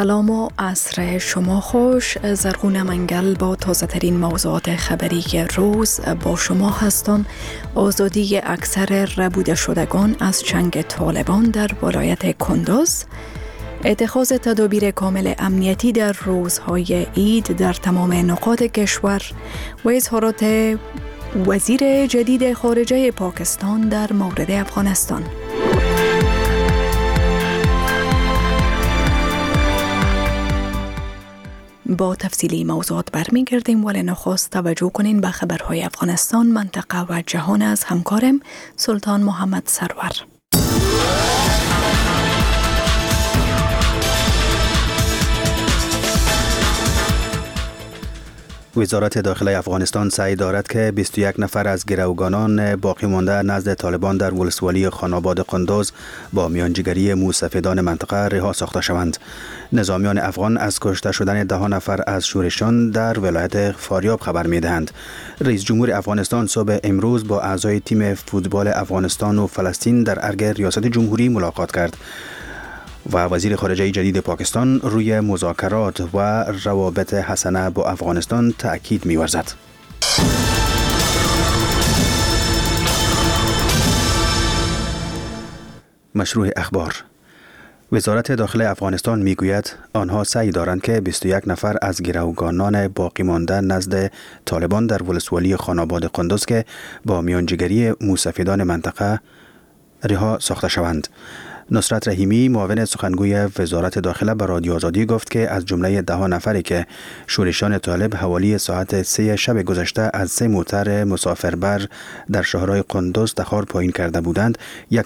سلام و عصر شما خوش. زرغون منگل با تازه ترین موضوعات خبری روز با شما هستم. آزادی اکثر ربوده شدگان از چنگ طالبان در ولایت کندوز، اتخاذ تدابیر کامل امنیتی در روزهای عید در تمام نقاط کشور و اظهارات وزیر جدید خارجه پاکستان در مورد افغانستان. با تفصیلی موضوعات برمیگردیم، ولی نخست توجه کنین به خبرهای افغانستان، منطقه و جهان از همکارم سلطان محمد سرور. وزارت داخله افغانستان سعی دارد که 21 نفر از گروگانان باقی مانده نزد طالبان در ولسوالی خاناباد قندوز با میانجیگری موسفیدان منطقه رها ساخته شوند. نظامیان افغان از کشته شدن 10 نفر از شورشیان در ولایت فاریاب خبر می‌دهند. رئیس جمهور افغانستان صبح امروز با اعضای تیم فوتبال افغانستان و فلسطین در ارگ ریاست جمهوری ملاقات کرد و وزیر خارجه جدید پاکستان روی مذاکرات و روابط حسنه با افغانستان تأکید می‌ورزد. مشروع اخبار. وزارت داخله افغانستان میگوید آنها سعی دارند که 21 نفر از گروگانان باقی مانده نزد طالبان در ولسوالی خاناباد قندوز که با میانجیگری موسفیدان منطقه رها ساخته شوند. نصرت رحیمی معاون سخنگوی وزارت داخله به رادیو آزادی گفت که از جمله 10 نفری که شورشیان طالب حوالی ساعت 3 شب گذشته از 3 موتر مسافربر در شهرهای قندوز تخار پایین کرده بودند،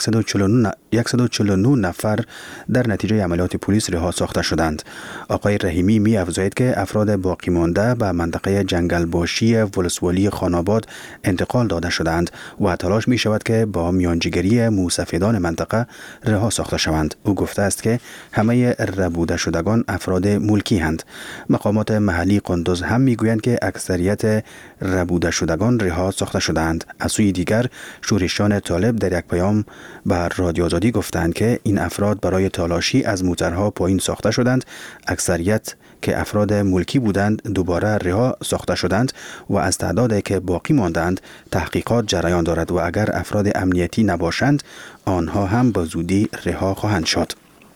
149 نفر در نتیجه عملیات پلیس رها ساخته شدند. آقای رحیمی می افزاید که افراد باقی مانده به منطقه جنگلباشی ولسوالی خاناباد انتقال داده شدند و تلاش می شود که با میانجیگری موسفیدان منطقه رها ساخته شوند. او گفته است که همه ربوده شدگان افراد ملکی هستند. مقامات محلی قندوز هم میگویند که اکثریت ربوده شدگان رها ساخته شدند. از سوی دیگر شورشیان طالب در یک پیام به رادیو آزادی گفتند که این افراد برای تلاشی از موترها پایین ساخته شدند. اکثریت که افراد ملکی بودند دوباره رها ساخته شدند و از تعدادی که باقی ماندند تحقیقات جریان دارد و اگر افراد امنیتی نباشند آنها هم به زودی رها خواهند شد.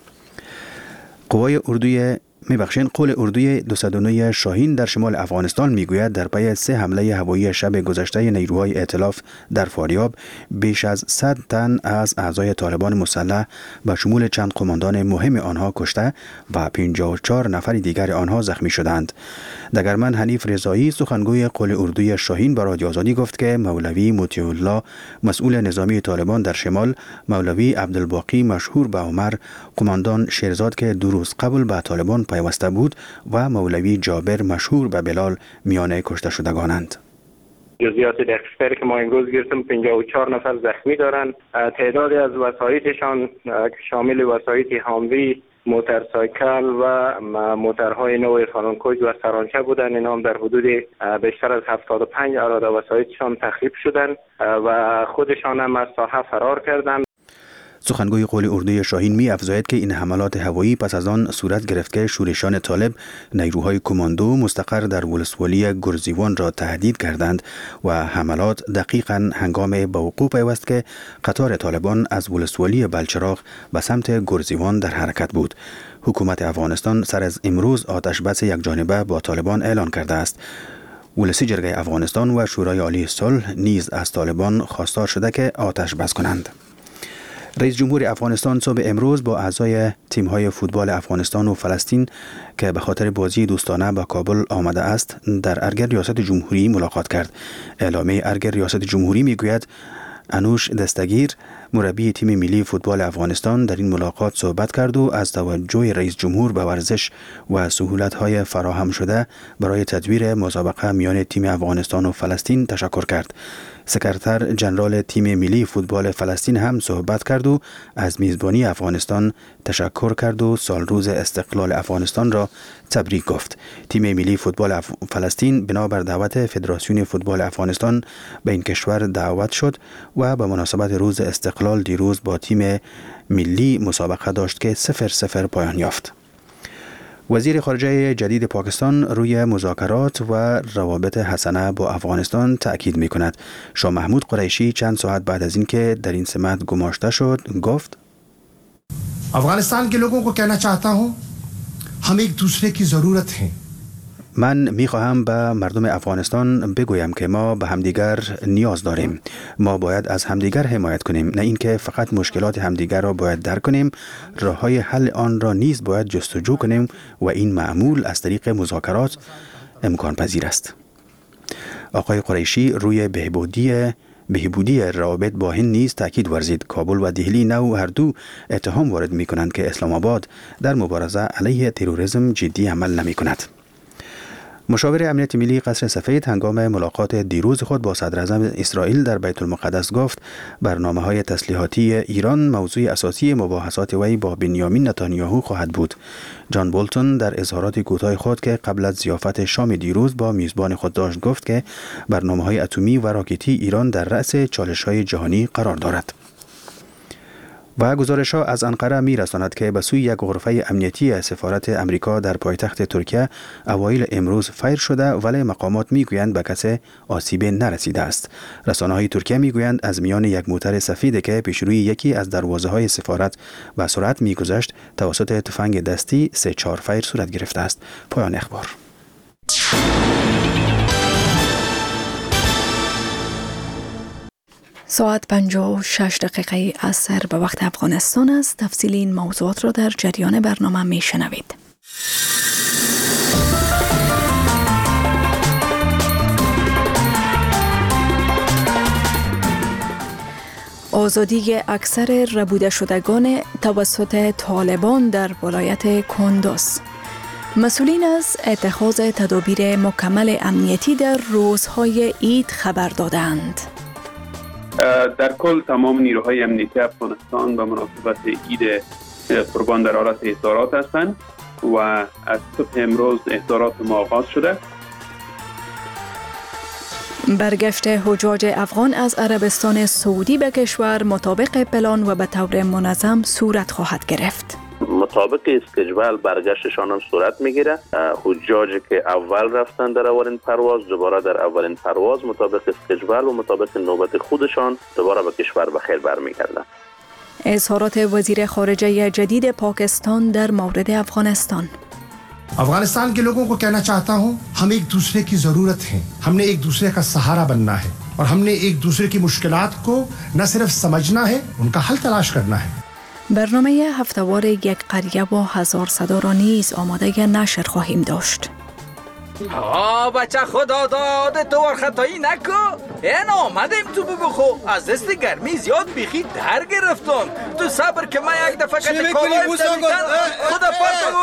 قول اردوی 209 شاهین در شمال افغانستان میگوید در پی 3 حمله هوایی شب گذشته نیروهای ائتلاف در فاریاب بیش از 100 تن از اعضای طالبان مسلح به شمول چند قماندان مهم آنها کشته و 54 نفر دیگر آنها زخمی شدند. دگرمن حنیف رضایی سخنگوی قول اردوی شاهین به رادیو آزادی گفت که مولوی مطیع الله مسئول نظامی طالبان در شمال، مولوی عبدالباقی مشهور به عمر قماندان شیرزاد که 2 روز قبل به طالبان پیوسته بود و مولوی جابر مشهور به بلال میانه کشته شدگانند. جزئیات دقیق‌تری که ما امروز گرفتیم 54 نفر زخمی دارند. تعدادی از وسایطشان شامل وسایط هاموی، موتورسایکل و موترهای نو فرانکویز و سرانچه بودند. اینا هم در حدود بیشتر از 75 اراده وسایطشان تخریب شدند و خودشان هم از ساحه فرار کردند. سخنگوی قول اردوی شاهین می افزاید که این حملات هوایی پس از آن صورت گرفت که شورشیان طالب نیروهای کماندو مستقر در ولسوالی گرزیوان را تهدید کردند و حملات دقیقاً هنگام به وقوع پیوست که قطار طالبان از ولسوالی بلچراغ به سمت گرزیوان در حرکت بود. حکومت افغانستان سر از امروز آتش بس یکجانبه با طالبان اعلان کرده است. ولسی جرگه افغانستان و شورای عالی صلح نیز از طالبان خواستار شده که آتش بس کنند. رئیس جمهور افغانستان صبح امروز با اعضای تیم‌های فوتبال افغانستان و فلسطین که به خاطر بازی دوستانه به کابل آمده است در ارگ ریاست جمهوری ملاقات کرد. اعلامیه ارگ ریاست جمهوری میگوید انوش دستگیر مربی تیم ملی فوتبال افغانستان در این ملاقات صحبت کرد و از توجه رئیس جمهور به ورزش و سهولت‌های فراهم شده برای تدویر مسابقه میان تیم افغانستان و فلسطین تشکر کرد. سکرتر جنرال تیم ملی فوتبال فلسطین هم صحبت کرد و از میزبانی افغانستان تشکر کرد و سال روز استقلال افغانستان را تبریک گفت. تیم ملی فوتبال فلسطین بنابر دعوت فدراسیون فوتبال افغانستان به این کشور دعوت شد و به مناسبت روز استقلال دیروز با تیم ملی مسابقه داشت که 0-0 پایان یافت. وزیر خارجه جدید پاکستان روی مذاکرات و روابط حسنه با افغانستان تأکید می کند. شاه محمود قریشی چند ساعت بعد از اینکه در این سمت گماشته شد گفت: افغانستان के लोगों को कहना चाहता हूं हम एक दूसरे की जरूरत हैं. من میخواهم به مردم افغانستان بگویم که ما به همدیگر نیاز داریم. ما باید از همدیگر حمایت کنیم، نه اینکه فقط مشکلات همدیگر را باید درک کنیم، راه‌های حل آن را نیز باید جستجو کنیم و این معمول از طریق مذاکرات امکان پذیر است. آقای قریشی روی بهبودی روابط با هند نیز تاکید ورزید. کابل و دهلی نو هر دو اتهام وارد می کنند که اسلام آباد در مبارزه علیه تروریسم جدی عمل نمی کند. مشاور امنیت ملی قصر سفید هنگام ملاقات دیروز خود با صدر اعظم اسرائیل در بیت المقدس گفت برنامه‌های تسلیحاتی ایران موضوع اساسی مباحثات وی با بنیامین نتانیاهو خواهد بود. جان بولتون در اظهارات کوتاه خود که قبل از ضیافت شام دیروز با میزبان خود داشت گفت که برنامه‌های اتمی و راکتی ایران در رأس چالش‌های جهانی قرار دارد. و گزارش‌ها از انقره می‌رساند که به سوی یک غرفه امنیتی سفارت امریکا در پایتخت ترکیه اوایل امروز فایر شده، ولی مقامات می‌گویند به کسی آسیب نرسیده است. رسانه‌های ترکیه می‌گویند از میان یک موتر سفید که پیش روی یکی از دروازه‌های سفارت به سرعت می‌گذشت توسط تفنگ دستی 3-4 فایر صورت گرفته است. پایان اخبار. ساعت 56 دقیقه عصر به وقت افغانستان است. تفصیل این موضوعات را در جریان برنامه می شنوید. آزادی اکثر ربوده شدگان توسط طالبان در ولایت کندوز. مسئولین از اتخاذ تدابیر مکمل امنیتی در روزهای عید خبر دادند. در کل تمام نیروهای امنیتی افغانستان به مناسبت عید قربان در حالت احضارات هستند و از صبح امروز احضارات ما آغاز شده. برگشت حجاج افغان از عربستان سعودی به کشور مطابق پلان و به طور منظم صورت خواهد گرفت. مطابق اسکیجول برگشتشان هم صورت میگیره. حجاجی که اول رفتن در اولین پرواز دوباره در اولین پرواز مطابق اسکیجول و مطابق نوبت خودشان دوباره به کشور بخیر برمیگردن. اظهارات وزیر خارجه جدید پاکستان در مورد افغانستان. अफगानिस्तान के लोगों को कहना चाहता हूं हम एक दूसरे की जरूरत है. हमने एक दूसरे का सहारा बनना है और हमने एक दूसरे की मुश्किलात को न सिर्फ समझना है, उनका हल तलाश करना है. برنامه هفته‌وار یک قریه با 1000 صدا را نیز آماده نشر خواهیم داشت. بچه خدا داد تو خطایی نکو. این آمدیم تو بخو از دست گرمی زیاد بیخی در گرفتم. تو صبر که من یک دفعه کت کالای بزنیدن خدا پرتو.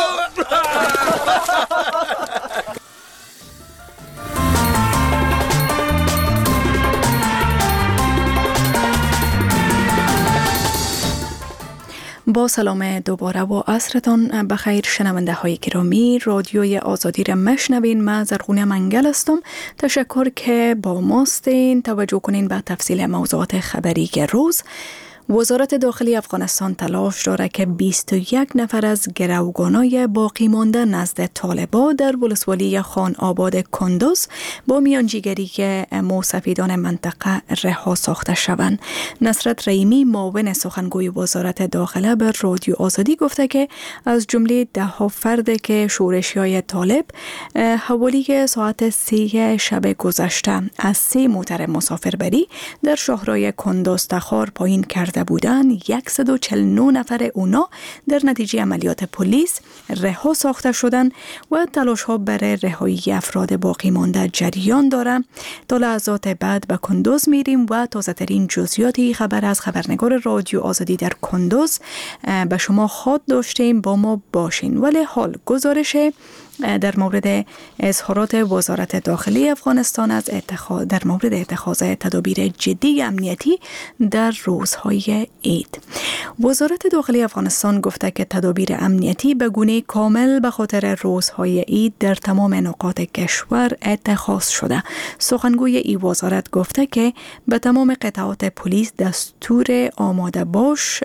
با سلام دوباره و عصرتان بخیر شنونده های گرامی. رادیوی آزادی را مشنوین. من زرغونه منگل هستم. تشکر که با ماستین. توجه کنین به تفصیل موضوعات خبری روز. وزارت داخلی افغانستان تلاش دارد که 21 نفر از گروگانای باقی مانده نزد طالبان در ولسوالی خان آباد کندوز با میانجیگری موسفیدان منطقه رها ساخته شوند. نصرت رحیمی معاون سخنگوی وزارت داخله به رادیو آزادی گفته که از جمله 10 فرد که شورشیای طالب حوالی ساعت 3 شب گذشته از 3 موتر مسافربری در شهرهای کندوز تخار پایین کرده بودند، 149 نفر اونا در نتیجه عملیات پلیس رها ساخته شدند و تلاش ها برای رهایی افراد باقی مانده جریان داره. تا لحظات بعد به کندوز میریم و تازه ترین جزئیاتی خبر از خبرنگار رادیو آزادی در کندوز به شما خواهد داشتیم. با ما باشین. ولی حال گزارش در مورد اظهارات وزارت داخلی افغانستان در مورد اتخاذ تدابیر جدی امنیتی در روزهای عید. وزارت داخلی افغانستان گفته که تدابیر امنیتی به گونه کامل به خاطر روزهای عید در تمام نقاط کشور اتخاذ شده. سخنگوی این وزارت گفته که به تمام قطعات پلیس دستور آماده باش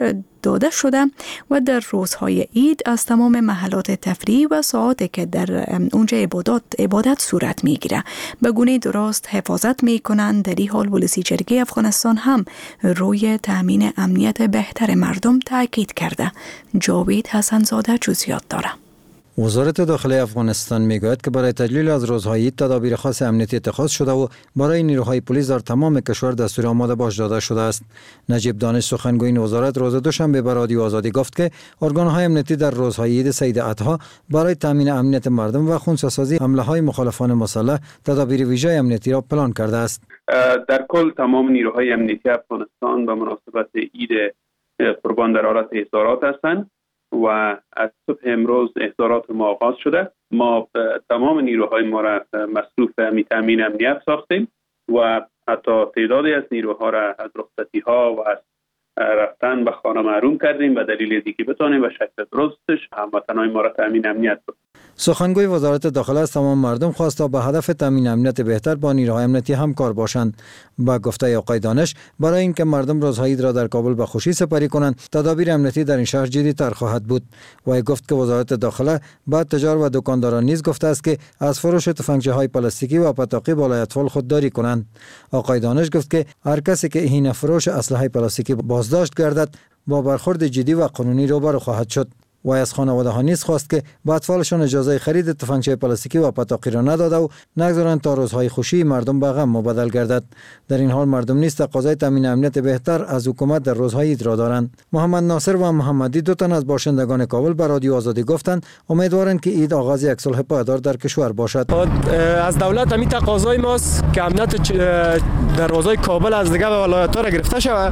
داده شده و در روزهای عید از تمام محلات تفریح و ساعاتی که در اونجا عبادت صورت میگیره به گونه درست حفاظت میکنند. در این حال ولسی جرگه افغانستان هم روی تامین امنیت بهتر مردم تاکید کرده. جاوید حسنزاده جزئیات داره. وزارت داخلی افغانستان میگوید که برای تجلیل از روزهای عید تدابیر خاص امنیتی اتخاذ شده و برای نیروهای پلیس در تمام کشور دستور آماده باش داده شده است. نجیب دانش سخنگوی این وزارت روز دوشنبه به رادیو آزادی گفت که ارگان‌های امنیتی در روزهای عید سید اضحی برای تامین امنیت مردم و خنثی‌سازی حمله‌های مخالفان مسلح تدابیر ویژه امنیتی را پلان کرده است. در کل تمام نیروهای امنیتی افغانستان به مناسبت عید قربان در حالت احضارات هستند و از صبح امروز احضارات ما آغاز شده. ما تمام نیروهای ما را مصروف تامین امنیت ساختیم و حتی تعدادی از نیروها را از رخصتی ها و از رفتن به خانه محروم کردیم به دلیل دیگه بتانیم و شکل درستش هموطنان ما را تامین امنیت کنیم. سخنگوی وزارت داخله از تمام مردم خواست تا به هدف تامین امنیت بهتر با نیروهای امنیتی همکار باشند. با گفته آقای دانش برای اینکه مردم روزهای عید را در کابل به خوشی سپری کنند تدابیر امنیتی در این شهر جدی‌تر خواهد بود. و گفت که وزارت داخله با تجار و دکانداران نیز گفته است که از فروش تفنگچه‌های پلاستیکی و پتاقی بالای اطفال خودداری کنند. آقای دانش گفت که هر کسی که هینه فروش اسلحه پلاستیکی بازداشت گردد با برخورد جدی و قانونی روبرو خواهد شد. و از خانواده ها نیز خواست که با اطفالشان اجازه خرید تفنگچه پلاستیکی و پتاقی را نداده و نگذارند تا روزهای خوشی مردم به غم مبدل گردد. در این حال مردم نیز تقاضای تامین امنیت بهتر از حکومت در روزهای عید را دارند. محمد ناصر و محمدی دو تن از باشندگان کابل به رادیو آزادی گفتند امیدوارند که عید آغاز یک صلح پایدار در کشور باشد. از دولت همین تقاضای ماست که امنیت در روزهای کابل از دیگر ولایت‌ها را گرفته شود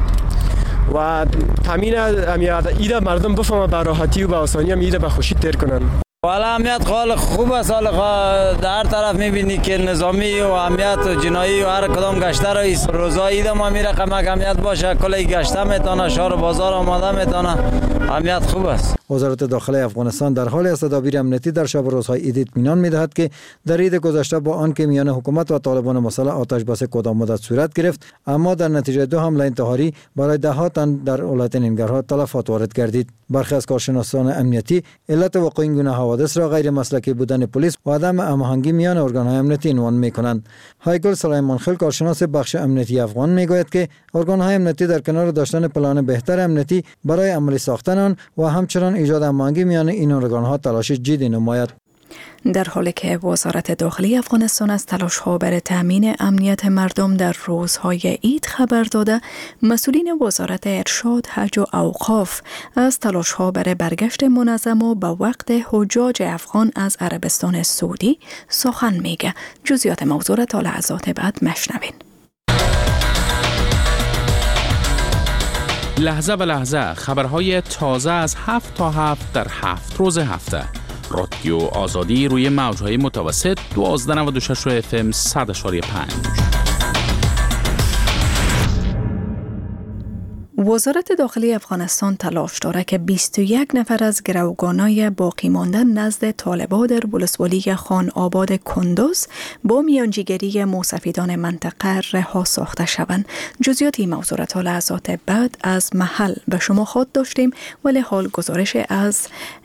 و تامین عید مردم بفهمه به راحتی و به آسانی هم عید به خوشی تیر کنن. والا امنیت خال خوب است. در طرف میبینی که نظامی و امنیت و جنایی و هر کدام گشته رئیس روزای عید ما میره کمک امنیت باشه کلی گشته میتونه شهر و بازار آماده میتونه امنیت خوب است. وزارت داخلی افغانستان در حال است تدابیر امنیتی در شب روزهای عید اطمینان میدهد که در عید گذشته با آنکه میان حکومت و طالبان مسلح آتش بس کوتاه مدت صورت گرفت اما در نتیجه دو حمله انتحاری برای ده تن در ولایت ننگرهار تلفات وارد گردید. برخی از کارشناسان امنیتی علت وقوع این گونه حوادث را غیر مسلکی بودن پلیس و عدم هماهنگی میان ارگان‌های امنیتی عنوان می‌کنند. هایگل سلیمان خیل کارشناس بخش امنیتی افغان میگوید که ارگان‌های امنیتی در کنار داشتن پلان بهتر امنیتی برای عملی ساختن آن و همچنان ایجاد هماهنگی میان این ارگان‌ها تلاش جدی نماید. در حالی که وزارت داخلی افغانستان از تلاش‌ها برای تامین امنیت مردم در روزهای عید خبر داده، مسئولین وزارت ارشاد، حج و اوقاف از تلاش‌ها برای برگشت منظم و به وقت حجاج افغان از عربستان سعودی سخن میگه. جزئیات موضوع را تا لحظات بعد مشنوین. لحظه به لحظه خبرهای تازه از 7 تا 7 در 7 روز هفته. رادیو آزادی روی موجهای متوسط 1296 FM 100.5. وزارت داخلی افغانستان تلاش دارد که 21 نفر از گروگانای باقی مانده نزد طالبان در ولسوالی خان آباد کندوز با میانجیگری موسفیدان منطقه رها ساخته شوند. جزئیات این موضوع را تا لحظات بعد از محل به شما خود داشتیم، ولی حال گزارش از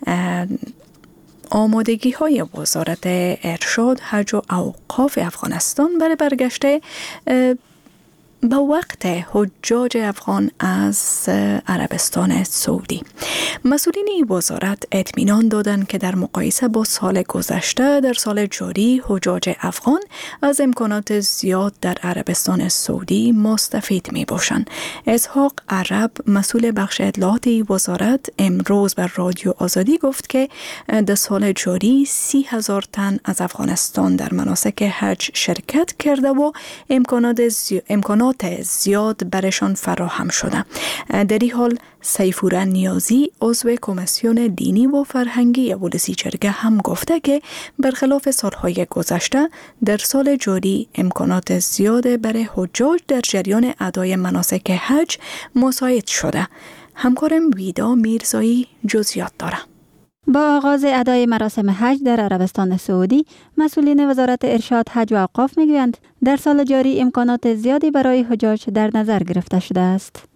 آمادگی های وزارت ارشاد، حج و اوقاف افغانستان برای برگشته به وقت حجاج افغان از عربستان سعودی. مسئولین این وزارت اطمینان دادند که در مقایسه با سال گذشته در سال جاری حجاج افغان از امکانات زیاد در عربستان سعودی مستفید می باشند. اسحاق عرب مسئول بخش اطلاعات این وزارت امروز بر رادیو آزادی گفت که در سال جاری 30,000 تن از افغانستان در مناسک حج شرکت کرده و امکانات زیاد برشان فراهم شده. در این حال سیفور نیازی عضو کمیسیون دینی و فرهنگی ولسی جرگه هم گفته که برخلاف سالهای گذشته در سال جاری امکانات زیاد برای حجاج در جریان ادای مناسک حج مساعد شده. همکارم ویدا میرزایی جزئیات داره. با آغاز ادای مراسم حج در عربستان سعودی، مسئولین وزارت ارشاد، حج و اوقاف میگویند در سال جاری امکانات زیادی برای حجاج در نظر گرفته شده است.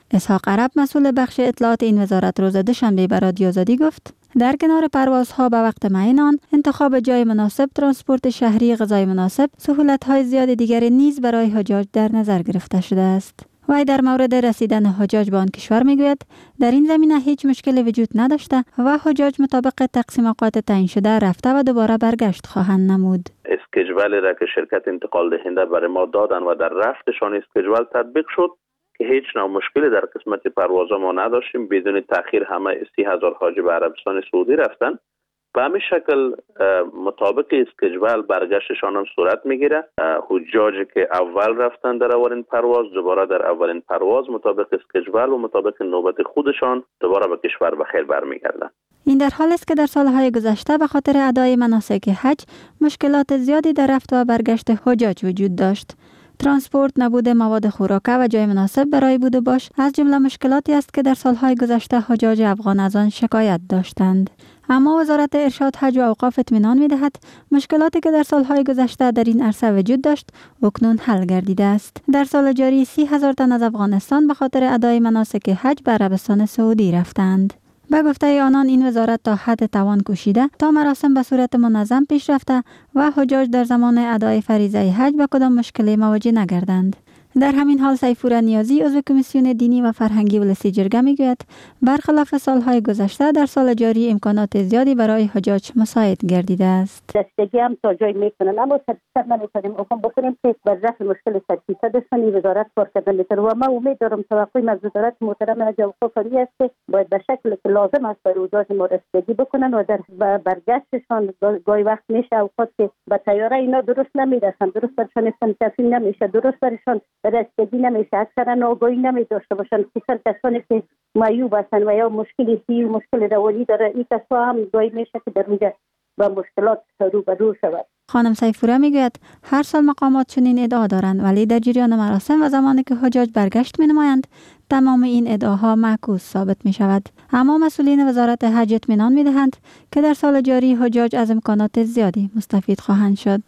اسحاق عرب مسئول بخش اطلاعات این وزارت روز دوشنبه به رادیو آزادی گفت در کنار پروازها به وقت معین آن، انتخاب جای مناسب، ترانسپورت شهری، غذای مناسب، سهولت‌های زیاد دیگر نیز برای حجاج در نظر گرفته شده است. وی در مورد رسیدن حجاج به آن کشور میگوید در این زمینه هیچ مشکلی وجود نداشته و حجاج مطابق تقسیم اوقات تعیین شده رفته و دوباره برگشت خواهند نمود. اسکیجولی را که شرکت انتقال دهنده برای ما دادن و در رفتشان اسکیجول تطبیق شد که هیچ نوع مشکلی در قسمت پرواز ما نداشتیم. بدون تأخیر همه 30,000 حاجی به عربستان سعودی رفتن. به همین شکل مطابق اسکیجول برگشتشان هم صورت میگیره. حجاجی که اول رفتن در اولین پرواز دوباره در اولین پرواز مطابق اسکیجول و مطابق نوبت خودشان دوباره به کشور بخیر برمیگردن. این در حال است که در سالهای گذشته به خاطر ادای مناسک حج مشکلات زیادی در رفت و برگشت حجاج وجود داشت. ترانسپورت، نبود مواد خوراکه و جای مناسب برای بود و باش از جمله مشکلاتی است که در سالهای گذشته حجاج افغان از آن شکایت داشتند. اما وزارت ارشاد، حج و اوقاف اطمینان می‌دهد مشکلاتی که در سالهای گذشته در این عرصه وجود داشت اکنون حل گردیده است. در سال جاری 30,000 تن از افغانستان به خاطر ادای مناسک حج به عربستان سعودی رفتند. به گفته آنان این وزارت تا حد توان کوشیده تا مراسم به صورت منظم پیش رفته و حجاج در زمان ادای فریضه حج به کدام مشکلی مواجه نگردند. در همین حال سیفور نیازی عضو کمیسیون دینی و فرهنگی ولسی جرگه میگوید برخلاف سالهای گذشته در سال جاری امکانات زیادی برای حجاج مساعد گردیده است. دستگی هم تا جای میکنن اما 100% نمیتونیم حکم بکنیم که بر رفع مشکل 100% داشتن وزارت کار کردن میتونه و ما امید دارم توقعیم از وزارت محترم حج اوقافی است که باید به شکل که لازم است برای حجاج ما رسیدگی بکنن و در برگشتشان گاهی وقت میشه اوقات که به طیاره اینا درست نمیرسن، درست برشان تنظیم نمیشه، درست برشان رسیدگی نمیشه، اکثرا ناگاهی نمیداشته باشن، خصوصا کسانی که معیوب هستن و یا مشکلی سی و مشکل روانی داره. این کسا هم گاهی میشه که در اونجا با مشکلات روبرو شود. خانم سیفوره میگوید هر سال مقامات چنین ادعا دارند ولی در جریان مراسم و زمانی که حجاج برگشت مینمایند تمام این ادعاها معکوس ثابت می شود. اما مسئولین وزارت حج اطمینان میدهند که در سال جاری حجاج از امکانات زیادی مستفید خواهند شد.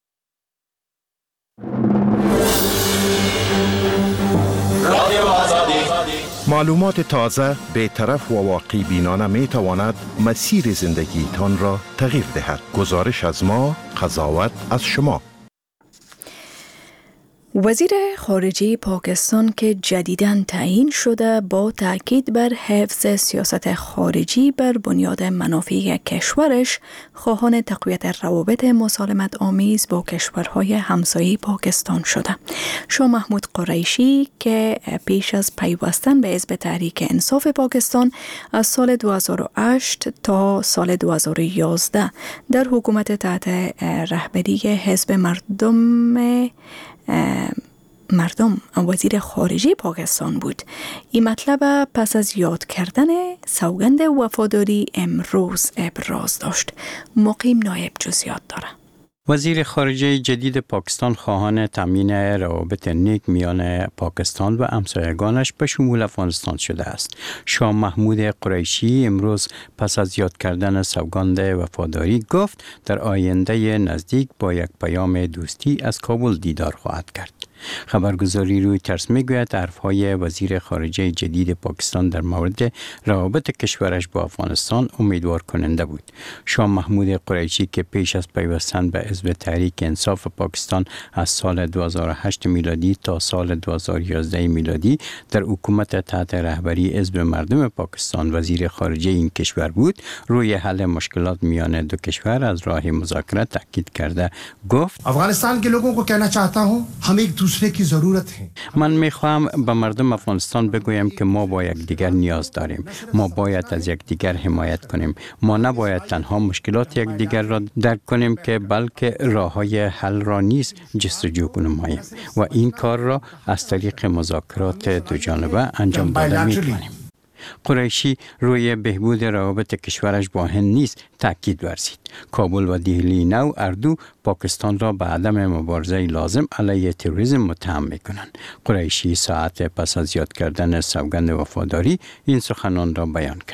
معلومات تازه، بی‌طرف و واقعی بینانه می تواند مسیر زندگی تان را تغییر دهد. گزارش از ما، قضاوت از شما. وزیر خارجه پاکستان که جدیداً تعیین شده با تاکید بر حفظ سیاست خارجی بر بنیاد منافع کشورش خواهان تقویت روابط مسالمت آمیز با کشورهای همسایه پاکستان شده. شاه محمود قریشی که پیش از پیوستن به حزب تحریک انصاف پاکستان از سال 2008 تا سال 2011 در حکومت تحت رهبری حزب مردم وزیر خارجه پاکستان بود. این مطلب پس از یاد کردن سوگند وفاداری امروز ابراز داشت. مقیم نایب جزئیات داره. وزیر خارجه جدید پاکستان خواهان تامین روابط نیک میان پاکستان و همسایگانش به شمول افغانستان شده است. شاه محمود قریشی امروز پس از یاد کردن سوگند وفاداری گفت در آینده نزدیک با یک پیام دوستی از کابل دیدار خواهد کرد. خبرگزاری رویترز میگوید حرفهای وزیر خارجه جدید پاکستان در مورد روابط کشورش با افغانستان امیدوار کننده بود. شاه محمود قریشی که پیش از پیوستن به حزب تحریک انصاف پاکستان از سال 2008 میلادی تا سال 2011 میلادی در حکومت تحت رهبری حزب مردم پاکستان وزیر خارجه این کشور بود، روی حل مشکلات میان دو کشور از راه مذاکره تاکید کرده گفت افغانستان के लोगों को कहना चाहता हूं हम एक दूसरे की जरूरत है. من میخواهم به مردم افغانستان بگویم که ما با یکدیگر نیاز داریم. ما باید از یکدیگر حمایت کنیم. ما نباید تنها مشکلات یکدیگر را درک کنیم که بلکه راههای حل را نیز جستجو کنیم و این کار را از طریق مذاکرات دو جانبه انجام داده می‌توانیم. قریشی روی بهبود روابط کشورش با هند نیز تاکید ورزید. کابل و دهلی نو اردو پاکستان را به عدم مبارزه لازم علیه تروریسم متهم می‌کنند. قریشی ساعت پس از یاد کردن سوگند وفاداری این سخنان را بیان کرد.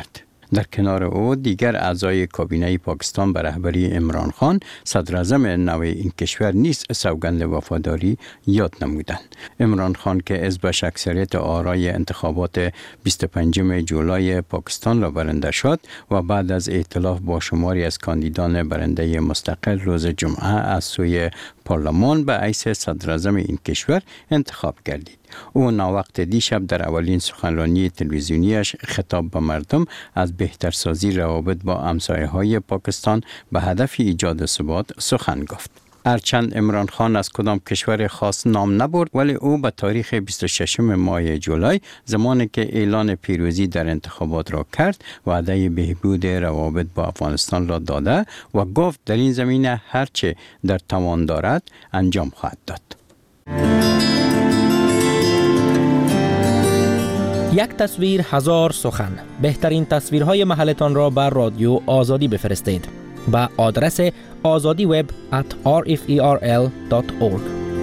در کنار او دیگر اعضای کابینه پاکستان به رهبری عمران خان صدر اعظم نو این کشور نیز سوگند وفاداری یاد نمودند. عمران خان که حزبش اکثریت آرای انتخابات 25 جولای پاکستان را برنده شد و بعد از ائتلاف با شماری از کاندیدان برنده مستقل روز جمعه از سوی پارلمان به حیث صدر اعظم این کشور انتخاب گردید. او ناوقت دیشب در اولین سخنرانی تلویزیونیش خطاب به مردم از بهترسازی روابط با همسایه‌های پاکستان به هدف ایجاد ثبات سخن گفت. هرچند عمران خان از کدام کشور خاص نام نبرد، ولی او به تاریخ 26 ماه جولای زمانی که اعلان پیروزی در انتخابات را کرد وعده بهبود روابط با افغانستان را داده و گفت در این زمینه هرچه در توان دارد انجام خواهد داد. یک تصویر هزار سخن. بهترین تصویرهای محلتان را بر رادیو آزادی بفرستید با آدرس azadiweb@rferl.org.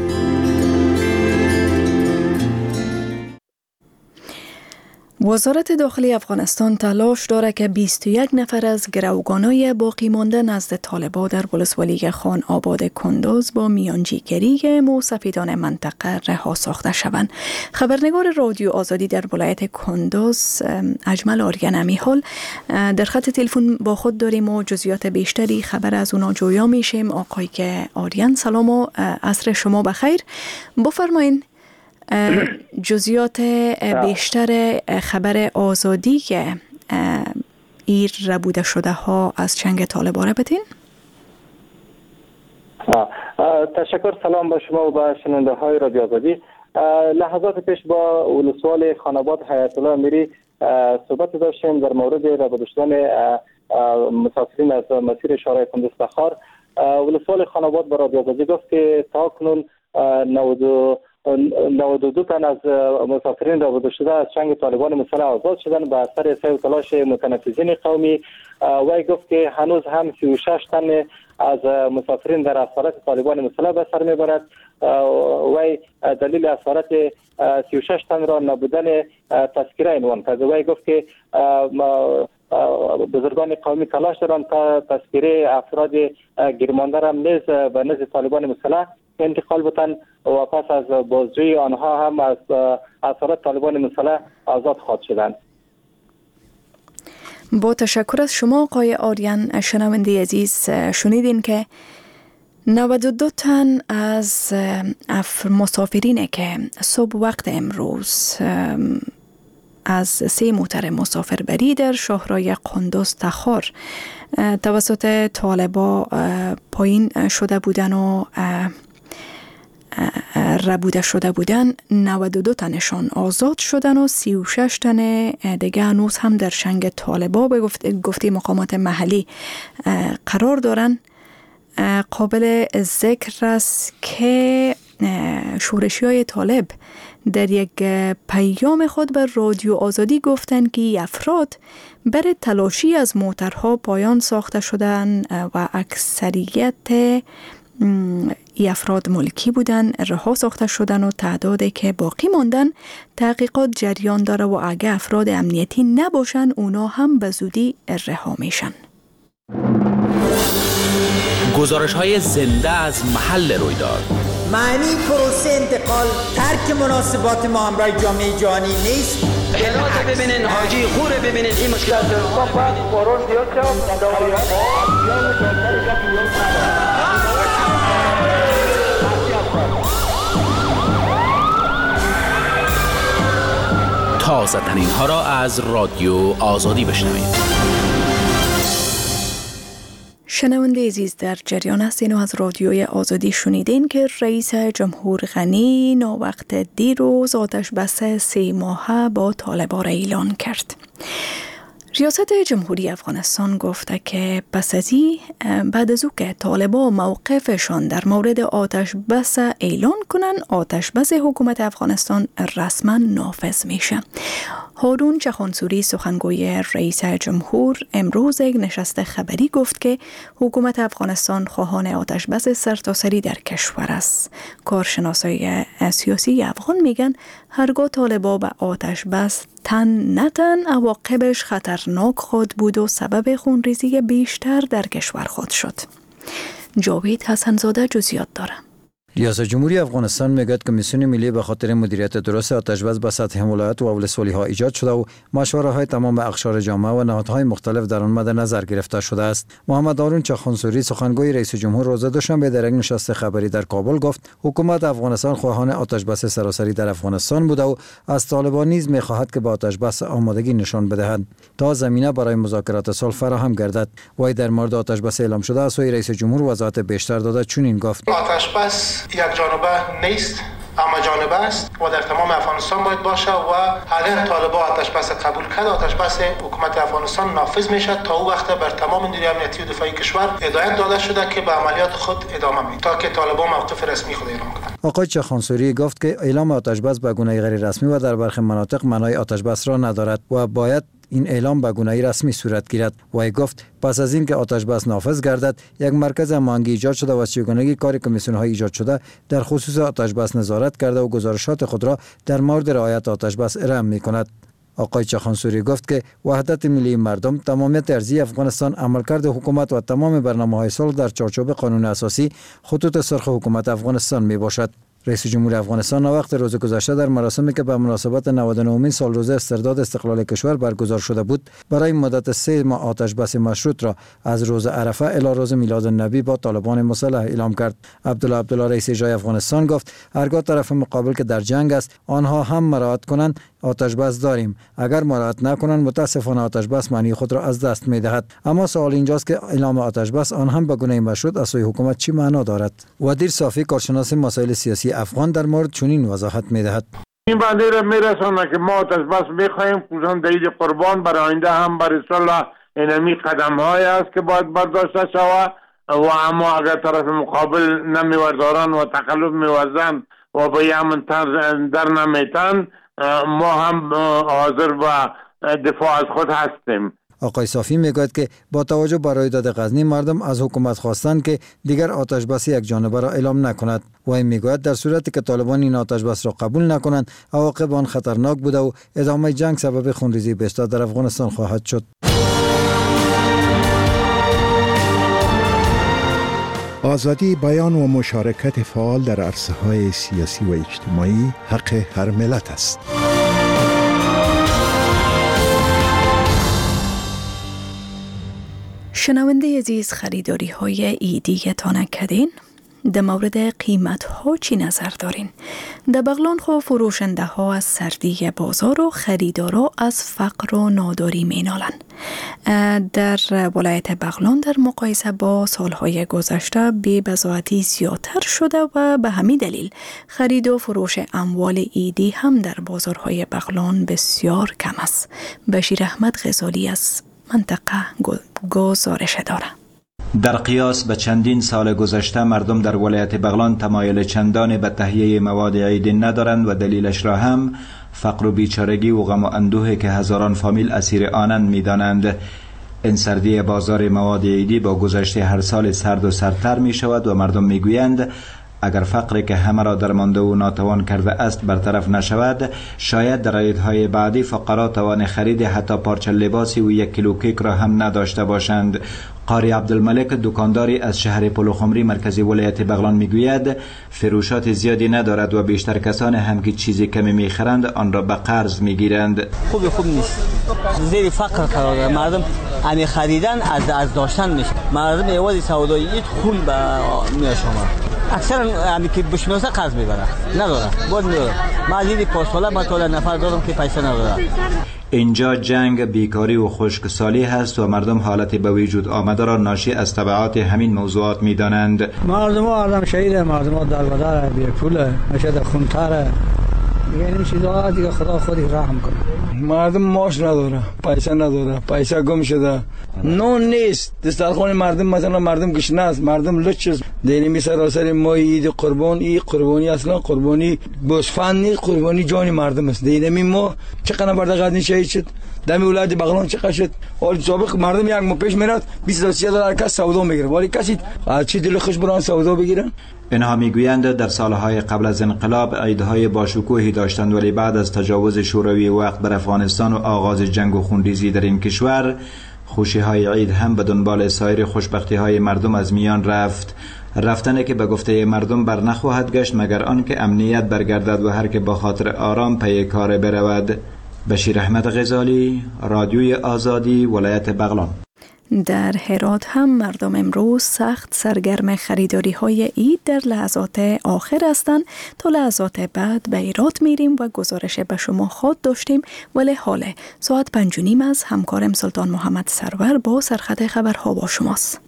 وزارت داخلی افغانستان تلاش دارد که 21 نفر از گروگانای باقی مانده نزد طالبان در ولسوالی خان آباد کندوز با میانجیگری موسفیدان منطقه رها ساخته شوند. خبرنگار رادیو آزادی در ولایت کندوز اجمل آریان امیحال در خط تلفن با خود داریم و جزئیات بیشتری خبر از اونا جویا میشیم. آقای که آریان سلام و عصر شما بخیر. بفرمایین جزئیات بیشتر خبر آزادی که ایر ربوده شده ها از چنگ طالبان بدین. تشکر. سلام به شما و به شنونده های رادیو آزادی. لحظات پیش با ولسوال خاناباد حیات الله امیری صحبت داشتیم در مورد ربوده شدن مسافرین از مسیر شارع کندوز تخار. ولسوال خاناباد به رادیو آزادی گفت که تا کنون 92 تن از مسافرین رابطه شده از چنگ طالبان مسلح آزاد شدن به اثر سعی و تلاش متنفذین قومی. وی گفت که هنوز هم 36 تن از مسافرین در اسارت طالبان مسلح به سر میبرد. وی دلیل اسارت 36 تن را نبودن تذکره عنوان کرد. وی گفت که بزرگان قومی تلاش دارند تا تذکره افراد گیرمانده را نیز به نزد طالبان مسلح انتقال بتن و پس از بازجویی آنها هم از اسارت طالبان مسلح آزاد خواهد شدند. با تشکر از شما آقای آریان. شنونده عزیز شنیدین که 92 تن از مسافرینه که صبح وقت امروز از 3 موتر مسافربری در شاهراه کندوز تخار توسط طالبا پایین شده بودن و ربوده شده بودن، 92 تنشان آزاد شدن و 36 تن دیگه هنوز هم در چنگ طالبا به گفته مقامات محلی قرار دارن. قابل ذکر است که شورشی های طالب در یک پیام خود بر رادیو آزادی گفتند که افراد برای تلاشی از موترها پایان ساخته شدن و اکثریت ای افراد ملکی بودن، رها ساخته شدن و تعدادی که باقی ماندن تحقیقات جریان داره و اگه افراد امنیتی نباشن اونا هم به زودی رها میشن. گزارش های زنده از محل رویداد. معنی پروسه انتقال ترک مناسبات ما همراه جامعه جهانی نیست. بلاد ببینین، حاجی خوره ببینین، این مشکلات تازه ترین ها را از رادیو آزادی بشنوید. شنونده عزیز در جریان هستین و از رادیوی آزادی شنیدین که رئیس جمهور غنی ناوقت دیروز آتش بس 3 ماهه با طالبان را اعلان کرد. ریاست جمهوری افغانستان گفته که پس از بعد از او که طالبان موقفشان در مورد آتش بس اعلان کنن، آتش بس حکومت افغانستان رسما نافذ میشه. هارون چخانسوری سخنگوی رئیس جمهور امروز یک نشست خبری گفت که حکومت افغانستان خواهان آتش بس سرتاسری در کشور است. کارشناسای سیاسی افغان میگن هرگاه طالبا به آتش بس تن نتن عواقبش خطرناک خود بود و سبب خونریزی بیشتر در کشور خود شد. جاوید حسنزاده جزئیات داره. ریاست جمهوری افغانستان میگوید کمیسیون ملی به خاطر مدیریت درست آتش بس به سطح ولایت و ولسوالی ها ایجاد شده و مشوره های تمام اقشار جامعه و نهادهای مختلف در آن مد نظر گرفته شده است. محمد هارون چخانسوری سخنگوی رئیس جمهور روز دوشنبه در یک نشست خبری در کابل گفت حکومت افغانستان خواهان آتش بس سراسری در افغانستان بوده و از طالبان نیز میخواهد که به آتش بس آمادگی نشان بدهد تا زمینه برای مذاکرات صلح فراهم گردد. وی در مورد آتش بس اعلام شده از سوی رئیس جمهور وضاحت بیشتر داده چنین گفت: آتش بس یک جانبه نیست، اما جانبه است و در تمام افغانستان باید باشه و اگر طالبان آتش بس قبول کرد آتش بس حکومت افغانستان نافذ میشه تا او وقت بر تمام نیروی امنیتی و دفاعی کشور هدایت داده شده که به عملیات خود ادامه میدن تا که طالبان موقف رسمی خود اعلام کنند. آقای چخانسوری گفت که اعلام آتش بس به گونه غیر رسمی و در برخی مناطق معنای آتش بس را ندارد و باید این اعلام به گونه رسمی صورت گیرد. و گفت پس از این که آتش بس نافذ گردد یک مرکز هماهنگی ایجاد شده و چگونگی کار کمیسیون های ایجاد شده در خصوص آتش بس نظارت کرده و گزارشات خود را در مورد رعایت آتش بس ارائه می‌کند. آقای چخانسوری گفت که وحدت ملی مردم، تمامیت ارضی افغانستان، عملکرد حکومت و تمام برنامه‌های صلح در چارچوب قانون اساسی خطوط سرخ حکومت افغانستان میباشد. رئیس جمهور افغانستان وقت روز گذشته در مراسمی که به مناسبت 99مین سالروز استرداد استقلال کشور برگزار شده بود برای مدت 3 ماه آتش بس مشروط را از روز عرفه الی روز میلاد النبی با طالبان مسلح اعلام کرد. عبدالله رئیس اجرایی افغانستان گفت هرگاه طرف مقابل که در جنگ است آنها هم مراعات کنند آتش بس داریم، اگر مراعات نکنند متاسفانه آتش بس معنی خود را از دست می‌دهد. اما سوال اینجاست که اعلام آتش بس آن هم به گونه مشروط از سوی حکومت چی معنا دارد؟ ودیر صافی کارشناس مسائل سیاسی افغان در مورد چنین وضاحت می‌دهد. این بنده را میرسونه که ما آتش بس می‌خواهیم خصوصا در عید قربان برای آینده هم برای صلح اینمی قدم‌های است که باید برداشته شود و اما اگر طرف مقابل نمی‌وردارن و تخلف می‌ورزند و به یمن در نمیتن ما هم حاضر و دفاع از خود هستیم. آقای صافی میگوید که با توجه به رویداد غزنی مردم از حکومت خواستند که دیگر آتش بس یک جانبه را اعلام نکند و این میگوید در صورتی که طالبان این آتش بس را قبول نکنند عواقب آن خطرناک بوده و ادامه جنگ سبب خونریزی بیشتر در افغانستان خواهد شد. آزادی بیان و مشارکت فعال در عرصه‌های سیاسی و اجتماعی حق هر ملت است. شنونده عزیز، خریداری های ایدی تان کردین؟ در مورد قیمت ها چی نظر دارین؟ در بغلان خو فروشنده ها از سردی بازار و خریدارا از فقر و ناداری مینالن. در ولایت بغلان در مقایسه با سالهای گذشته بی بضاعتی زیادتر شده و به همین دلیل خرید و فروش اموال ایدی هم در بازارهای بغلان بسیار کم است. بشیر احمد غزالی از منطقه گزارش داره. در قیاس به چندین سال گذشته مردم در ولایت بغلان تمایل چندانی به تهیه مواد عیدی ندارند و دلیلش را هم فقر و بیچارگی و غم و اندوهی که هزاران فامیل اسیر آنند می‌دانند. این سردی بازار مواد عیدی با گذشته هر سال سرد و سردتر می شود و مردم میگویند اگر فقری که همه را درمانده و ناتوان کرده است برطرف نشود شاید در عیدهای بعدی فقرا توان خرید حتی پارچه لباسی و 1 کیلو کیک را هم نداشته باشند. قاری عبدالملک دکانداری از شهر پلوخمری مرکزی ولایت بغلان میگوید فروشات زیادی ندارد و بیشتر کسان هم که چیزی کمی میخرند آن را به قرض میگیرند. خوب نیست، زیر فقر قرار دارد. مردم امی خریدن از داشتن میشه. مردم ایوازی سودایی خون به میاشومه. اکثر امی که بشناسه قرض میبره نداره باز میاره. ما از این پاساله ما تا نفر دارم که پیسه نداره. اینجا جنگ، بیکاری و خشکسالی هست و مردم حالتی به وجود آمده را ناشی از تبعات همین موضوعات می‌دانند. مردم آدم شهیده، مردم دربدره، بی پوله، نشده خونتره. این چیزا دیگه خدا خودی رحم کنه. مردم معاش نداره، پیسه نداره، پیسه گم شده. نون نیست. دسترخوان مردم مثلا مردم گشنه است، مردم لچ است. دینی سراسر ما عید قربان، این قربانی اصلا قربانی بوسفند نیست، قربانی جان مردم است. دینی ما چقدر برده غزنی شهید شد. دم ولایت بغلان چقدر شد. حال سابق مردم یک ماه پیش میرفت 20,000 کس سودا میگیره. ولی کسی از چی دل خوش بران سودا بگیرن؟ اینها میگویند در سالهای قبل از انقلاب عیدهای باشکوهی داشتند، ولی بعد از تجاوز شوروی وقت بر افغانستان و آغاز جنگ و خونریزی در این کشور، خوشی‌های عید هم به دنبال سایر خوشبختی‌های مردم از میان رفت. رفتنی که به گفته مردم بر نخواهد گشت مگر آنکه امنیت برگردد و هر که با خاطر آرام پی کار برود. بشیر احمد غزالی، رادیوی آزادی، ولایت بغلان. در هرات هم مردم امروز سخت سرگرم خریداری های عید در لحظات آخر هستند. تا لحظات بعد به هرات میریم و گزارش به شما خود داشتیم، ولی حاله ساعت 5:30 از همکارم سلطان محمد سرور با سرخط خبرها با شماست.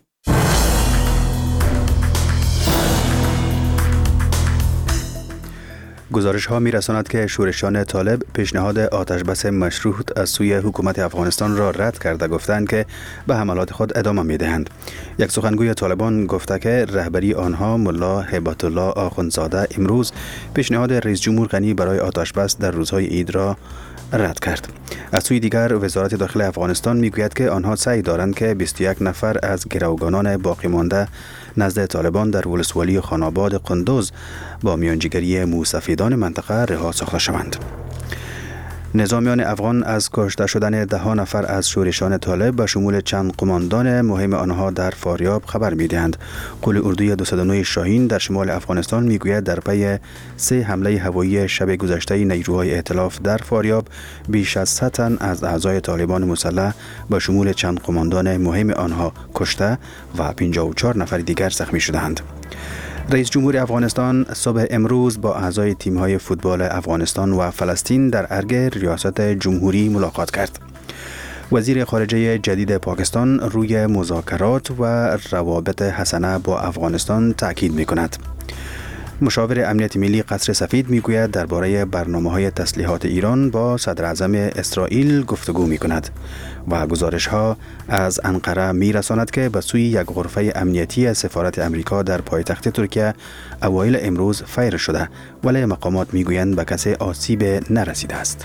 گزارش ها می رساند که شورشیان طالب پیشنهاد آتش بس مشروط از سوی حکومت افغانستان را رد کرده، گفتند که به حملات خود ادامه می دهند. یک سخنگوی طالبان گفته که رهبری آنها ملا هیبت الله آخوندزاده امروز پیشنهاد رئیس جمهور غنی برای آتش بس در روزهای عید را رد کرد. از سوی دیگر وزارت داخلی افغانستان میگوید که آنها سعی دارند که 21 نفر از گروگانان باقی مانده نزد طالبان در ولسوالی خاناباد قندوز با میانجیگری موسفیدان منطقه رها ساخته شوند. نظامیان افغان از کشته شدن 10 نفر از شورشیان طالب به شمول چند قماندان مهم آنها در فاریاب خبر می‌دهند. قول اردوی 209 شاهین در شمال افغانستان میگوید در پی 3 حمله هوایی شب گذشته نیروهای ائتلاف در فاریاب بیش از 100 تن از اعضای طالبان مسلح به شمول چند قماندان مهم آنها کشته و 54 نفر دیگر زخمی شدند. رئیس جمهور افغانستان صبح امروز با اعضای تیم‌های فوتبال افغانستان و فلسطین در ارگ ریاست جمهوری ملاقات کرد. وزیر خارجه جدید پاکستان روی مذاکرات و روابط حسنه با افغانستان تاکید می‌کند. مشاور امنیت ملی قصر سفید میگوید درباره برنامه‌های تسلیحات ایران با صدر اعظم اسرائیل گفتگو می‌کند و گزارش‌ها از انقره می‌رساند که به سوی یک غرفه امنیتی سفارت امریکا در پایتخت ترکیه اوایل امروز فیر شده، ولی مقامات میگویند به کسی آسیب نرسیده است.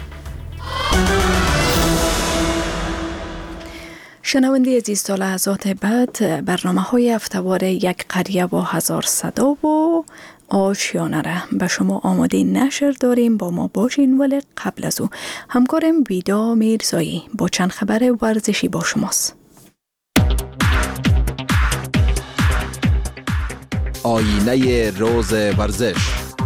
شنونده عزیز، تا لحظات بعد برنامه‌های هفته‌وار یک قریه با 1000 صدا و آشیانه را به شما آماده نشر داریم. با ما باشین، ولی قبل از او همکارم ویدا میرزایی با چند خبر ورزشی با شماست. آینه روز ورزش.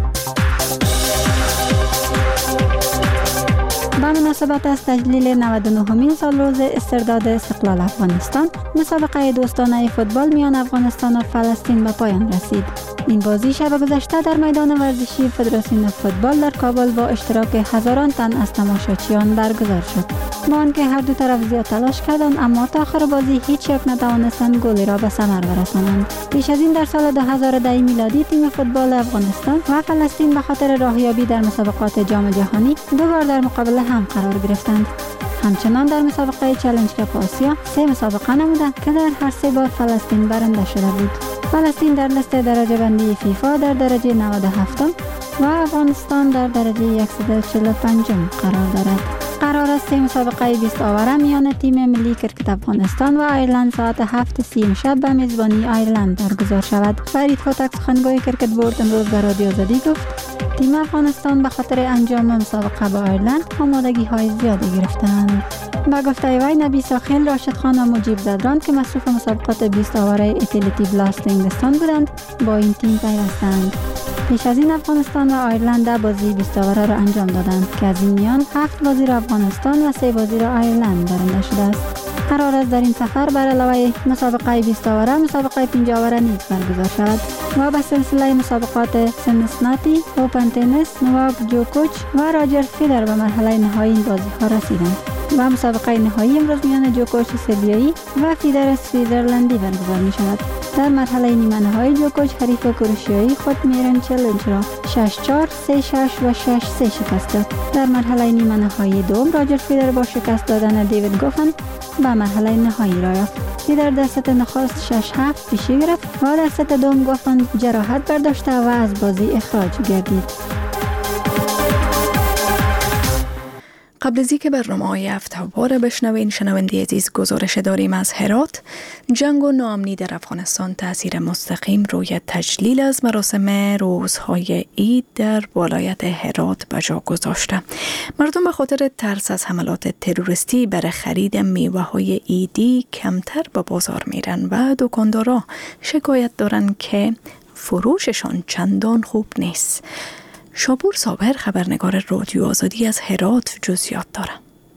به مناسبت از تجلیل 99مین سال روز استرداد استقلال افغانستان، مسابقه دوستانه فوتبال میان افغانستان و فلسطین به پایان رسید. این بازی شب گذشته در میدان ورزشی فدراسیون فوتبال در کابل با اشتراک هزاران تن از تماشاچیان برگزار شد. با آنکه هر دو طرف زیاد تلاش کردند، اما تا آخر بازی هیچ یک نتوانستند گلی را به ثمر برسانند. پیش از این در سال 2010 میلادی تیم فوتبال افغانستان و فلسطین به خاطر راهیابی در مسابقات جام جهانی دو بار در مقابل هم قرار گرفتند. همچنان در مسابقه چالش کپ آسیا 3 مسابقه نمودند که در هر 3 بار فلسطین برنده شده بود. فلسطین در لیست درجه بندی فیفا در درجه 97 و افغانستان در درجه 145 قرار دارد. قرار است 3 مسابقه 20 آوره میان تیم ملی کرکت افغانستان و آیرلند ساعت 7:30 شب به میزبانی آیرلند برگزار شود. فرید هوتک سخنگوی کرکت بورد امروز به رادیو آزادی گفت تیم افغانستان به خاطر انجام مسابقه با آیرلند آمادگی های زیادی گرفتند. با گفته وی نبی ساخیل، راشد خان و مجیب زدران که مصروف مسابقات 20 آوره اتلیتی بلاست انگلستان بودند با این تیم پیوستند. پیش از این افغانستان و آیرلند بازی 20 آوره را انجام دادند که از این میان 7 بازی را افغانستان و 3 بازی را آیرلند برنده شده است. قرار است در این سفر بر علاوه مسابقه 20 آوره مسابقه 5 آوره نیز برگزار شود و به سلسله مسابقات سنسناتی، اوپن تنیس، نواک جوکوویچ و راجر فیدر به مرحله نهایی این بازی‌ها رسیدند و مسابقه نهایی امروز میان جوکوویچ سربیایی و فیدر سوئیزرلندی برگزار می شود. در مرحله نیمه نهایی جوکوویچ حریف کروشیایی خود میرن چالنج را 6-4، 3-6 و 6-3 شکست داد. در مرحله نیمه نهایی دوم راجر فیدر با شکست دادن دیوید گوفن به مرحله نهایی را یافت. فیدر در ست نخست 6-7 پیشی گرفت و در ست دوم گوفن جراحت برداشته و از بازی اخراج گردید. قبل از اینکه برنامه‌های هفته‌وار را بشنوین، شنونده عزیز، گزارش داریم از هرات. جنگ و ناامنی در افغانستان تأثیر مستقیم روی تجلیل از مراسم روزهای عید در ولایت هرات به جا گذاشته. مردم به خاطر ترس از حملات تروریستی برای خرید میوه‌های عیدی کمتر به بازار میرن و دکاندارا شکایت دارن که فروششان چندان خوب نیست. شاپور صابر، خبرنگار رادیو آزادی از هرات، جزئیات داره.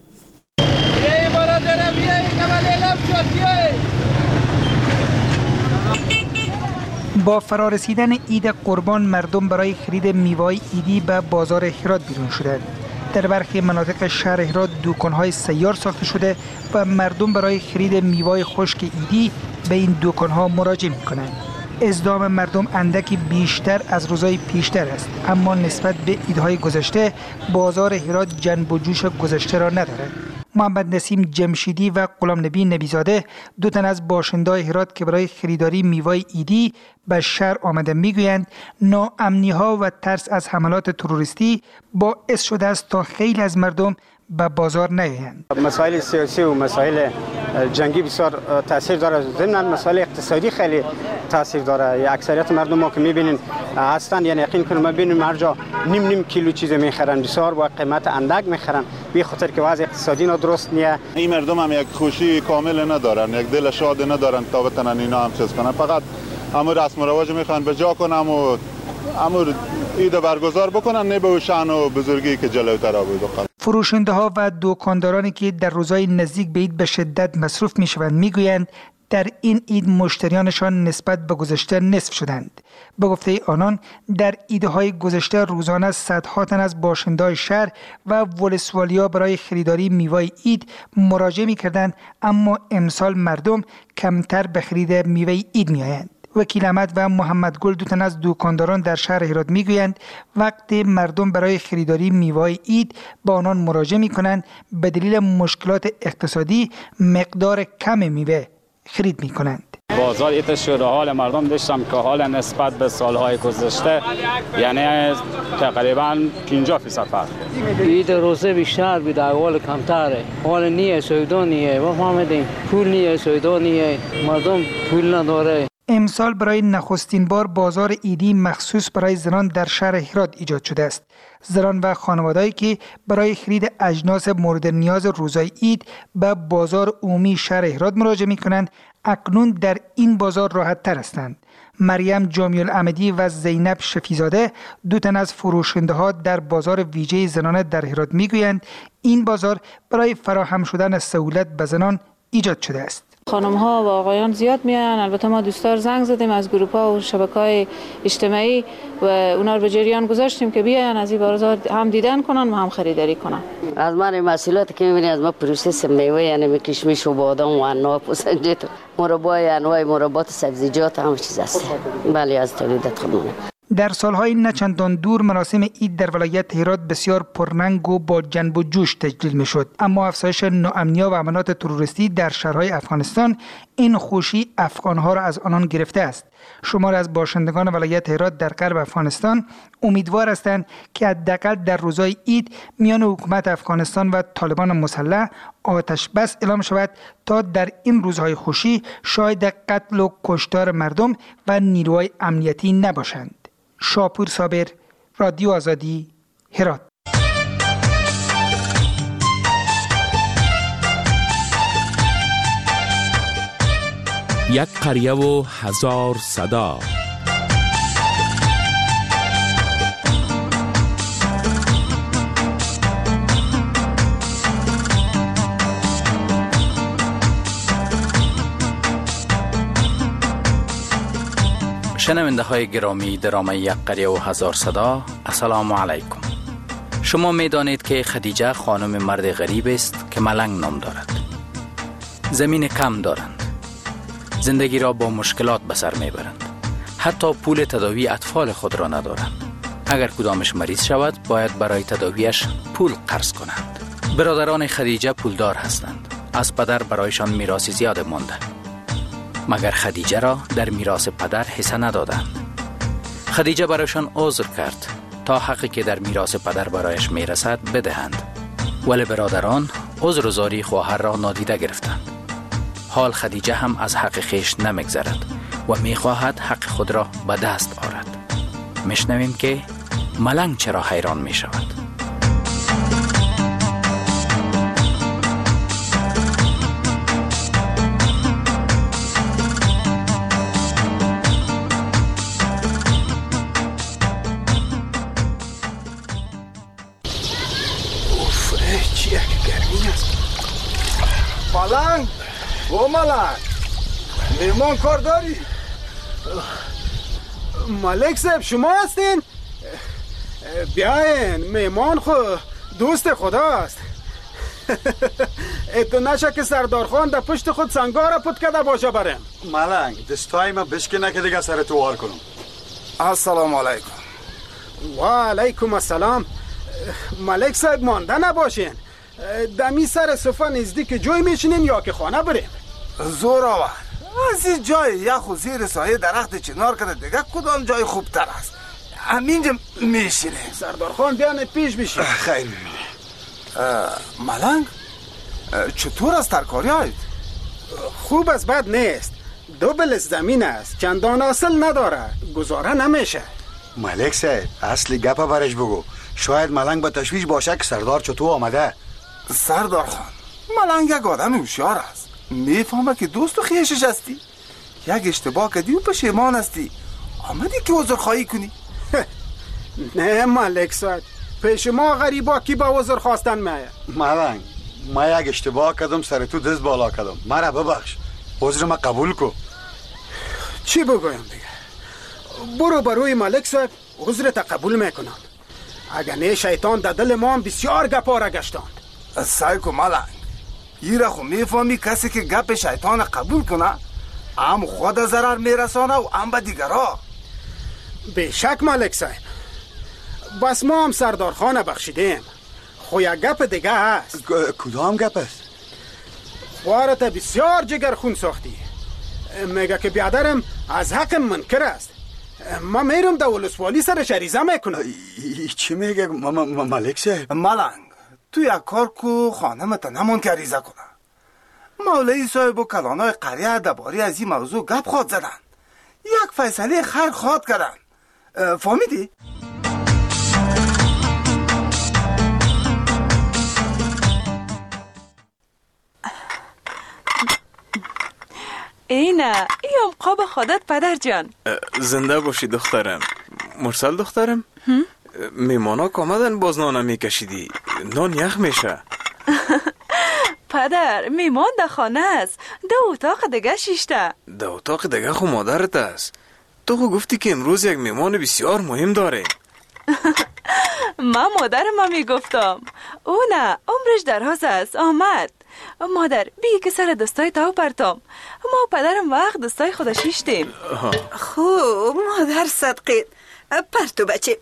با فرارسیدن عید قربان مردم برای خرید میوه‌های عیدی به بازار هرات بیرون شدند. در برخی مناطق شهر هرات دکان‌های سیار ساخته شده و مردم برای خرید میوه‌های خشک عیدی به این دکان‌ها مراجعه می‌کنند. ازدحام مردم اندکی بیشتر از روزهای پیشتر است، اما نسبت به عیدهای گذشته بازار هرات جنب و جوش گذشته را ندارد. محمد نسیم جمشیدی و غلام نبی نبیزاده، دو تن از باشنده‌های هرات که برای خریداری میوه عیدی به شهر آمده، میگویند ناامنی‌ها و ترس از حملات تروریستی باعث شده است تا خیلی از مردم به بازار نیایند. مسائل سیاسی و مسائل جنگی بسیار تاثیر داره، ضمن مسائل اقتصادی خیلی تاثیر داره. اکثریت مردم ما که میبینین هستن، یعنی یقین کنم میبینیم هر جا نیم کیلو چیز میخرن، بسیار با قیمت اندک میخرن، به خاطر که وضع اقتصادی درست نیه. این مردم هم یک خوشی کامل ندارن، یک دل شاد ندارن تا بتونن اینا هم چیز کنن، فقط امور رسم و رواج میخوان به جا کنن و امور عید برگزار بکنن، نه به شأن و بزرگی که جلوتر بود. فروشنده ها و دکاندارانی که در روزهای نزدیک به عید به شدت مصروف میشوند میگویند در این عید مشتریانشان نسبت به گذشته نصف شدند. به گفته آنان در عیدهای گذشته روزانه صدها تن از باشنده‌های شهر و ولسوالیا برای خریداری میوه عید مراجعه می‌کردند، اما امسال مردم کمتر به خرید میوه عید می‌آیند. وکیل احمد و محمد گل، دو تن از دکانداران در شهر هرات، میگویند وقتی مردم برای خریداری میوه عید با آنان مراجعه می‌کنند به دلیل مشکلات اقتصادی مقدار کم میوه خرید می‌کنند. بازار عید شده، حال مردم داشتم که حال نسبت به سالهای گذشته یعنی تقریبا 50% فرق. عید روزه بیشتر بود، اول کمتره. حال نیه سویدانیه، و فهمیدیم پول نیه سویدانیه، مردم پول نداره. امسال برای نخستین بار بازار عیدی مخصوص برای زنان در شهر هرات ایجاد شده است. زنان و خانواده‌ای که برای خرید اجناس مورد نیاز روزهای عید به بازار عمومی شهر هرات مراجعه می‌کنند، اکنون در این بازار راحت تر هستند. مریم جامی العمدی و زینب شفیزاده، دو تن از فروشنده‌ها در بازار ویژه زنانه در هرات میگویند این بازار برای فراهم شدن سهولت به زنان ایجاد شده است. خانم ها و آقایان زیاد میان. البته ما دوستار زنگ زدیم از گروپ ها و شبکه‌های اجتماعی و اونا رو به جریان گذاشتیم که بیاین از این بازار هم دیدن کنن و هم خریداری کنن. از من محصولات که می‌بینید از ما پروسس میوه، یعنی کشمش و بادام و عناب و سنجت، مربای انواع مربات سبزیجات، همه چیز است. بله، از تولیدات خودمون. در سالهای نچندان دور مراسم عید در ولایت هرات بسیار پررنگ و با جنب و جوش تجلیل میشد، اما افزایش ناامنی‌ها و حملات تروریستی در شهرهای افغانستان این خوشی افغانها را از آنان گرفته است. شمار از باشندگان ولایت هرات در غرب افغانستان امیدوار هستند که حداقل در روزهای عید میان حکومت افغانستان و طالبان مسلح آتش بس اعلام شود تا در این روزهای خوشی شاهد قتل و کشتار مردم و نیروهای امنیتی نباشند. شاپور صابر، رادیو آزادی، هرات. یک قریه و هزار صدا. شنونده های گرامی درام یک قریه و هزار صدا، السلام علیکم. شما می دانید که خدیجه خانم مرد غریب است که ملنگ نام دارد. زمین کم دارند. زندگی را با مشکلات به سر می برند. حتی پول تداوی اطفال خود را ندارند. اگر کدامش مریض شود باید برای تداویش پول قرض کنند. برادران خدیجه پولدار هستند. از پدر برایشان میراث زیاد مانده. مگر خدیجه را در میراث پدر حصه ندادند. خدیجه برایشان عذر کرد تا حقی که در میراث پدر برایش میرسد بدهند. ولی برادران عذر و زاری خواهر را نادیده گرفتند. حال خدیجه هم از حق خیش نمیگذرد و میخواهد حق خود را به دست آورد. میشنویم که ملنگ چرا حیران میشود. ملنگ او ملنگ میمان کار داری؟ ملک صاحب شما هستین؟ بیاین میمان خود دوست خداست. اتو نشه که سردار خان در پشت خود سنگار پت کده باشه برم. ملنگ دستای ما بشکنه که دیگه سر تو وار کنم. السلام علیکم. و علیکم السلام. ملک صاحب مانده نباشین، دمی سر صفحه نزدیک جای میشینیم یا که خانه بریم؟ زور آور از این جای یخ و زیر سایه درخت چنار کده دیگه کدام جای خوبتر است؟ همینجا میشینیم. سردار خان بیانه پیش بشین. خیر میبینی. ملنگ چطور از ترکاری هایید؟ خوب از بد نیست. دوبل زمین است، چندان اصل نداره، گزاره نمیشه. ملک صاحب اصلی گپا برش بگو، شاید ملنگ با تشویش باشه که سردار چطور آمده. سردار خان ملنگ یک آدم هوشیار است، میفهمه که دوست و خیشش هستی. یک اشتباه کردی و پشیمان هستی، آمدی که عذرخواهی کنی. نه ملک صاحب، پیش ما غریبا کی با عذر خواستن میه؟ ملنگ ما یک اشتباه کردم، سر تو دست بالا کردم، مرا ببخش، عذر ما قبول کو. چی بگویم دیگه؟ برو بروی ملک صاحب عذرت قبول میکنم. اگر نه شیطان در دل ما هم بسیار گپاره گشتاند. سعی کن ملنگ، ایره خو میفهمی کسی که گپ شیطان قبول کنه هم خود ضرر میرسانه و هم به دیگرها. بیشک ملک صاحب، بس ما هم سردار خانه بخشیدیم، خو یک گپ دیگه هست. کدام گپ است؟ خوارت بسیار جگر خون ساختی. میگه که بیادرم از حق منکر است. ما میرم در ولسوالی سر شریزه میکنم. چی میگه ملک صاحب؟ ملنگ تو یک کار کو خانمت نمون که ریزه کنه. مولوی صاحب و کلانای قریه درباره از این موضوع گپ خواد زدن، یک فیصله خیر خواد کردن. فهمیدی؟ اینه ایم قاب خودت پدر جان. زنده باشی دخترم. مرسل دخترم، میمانا که آمدن باز نانه میکشیدی، نان یخ میشه. پدر میمان در خانه است، ده اتاق دیگه شیشته. ده اتاق دیگه خو مادرت است. تو خو گفتی که امروز یک میمان بسیار مهم داره. من مادرم میگفتم، او نه عمرش دراز است، آمد. مادر بی که سر دستای تاو پرتام، ما پدرم وقت دستای خودش شیشتیم. خوب مادر صدقید، پرتو بچه.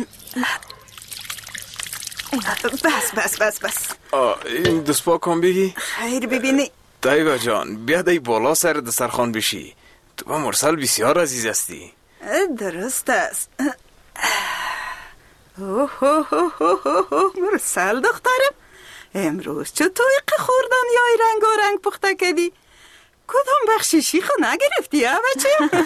بس این دست پا کن بگی؟ خیر ببینی طیبه جان، بیا دی بالا سر دسترخوان بشی. تو با مرسل بسیار عزیز هستی. درست است. مرسل دخترم، امروز چطوری خوردن یا رنگارنگ پخته کردی؟ کدام بخشیشی خو نگرفتی ها بچه؟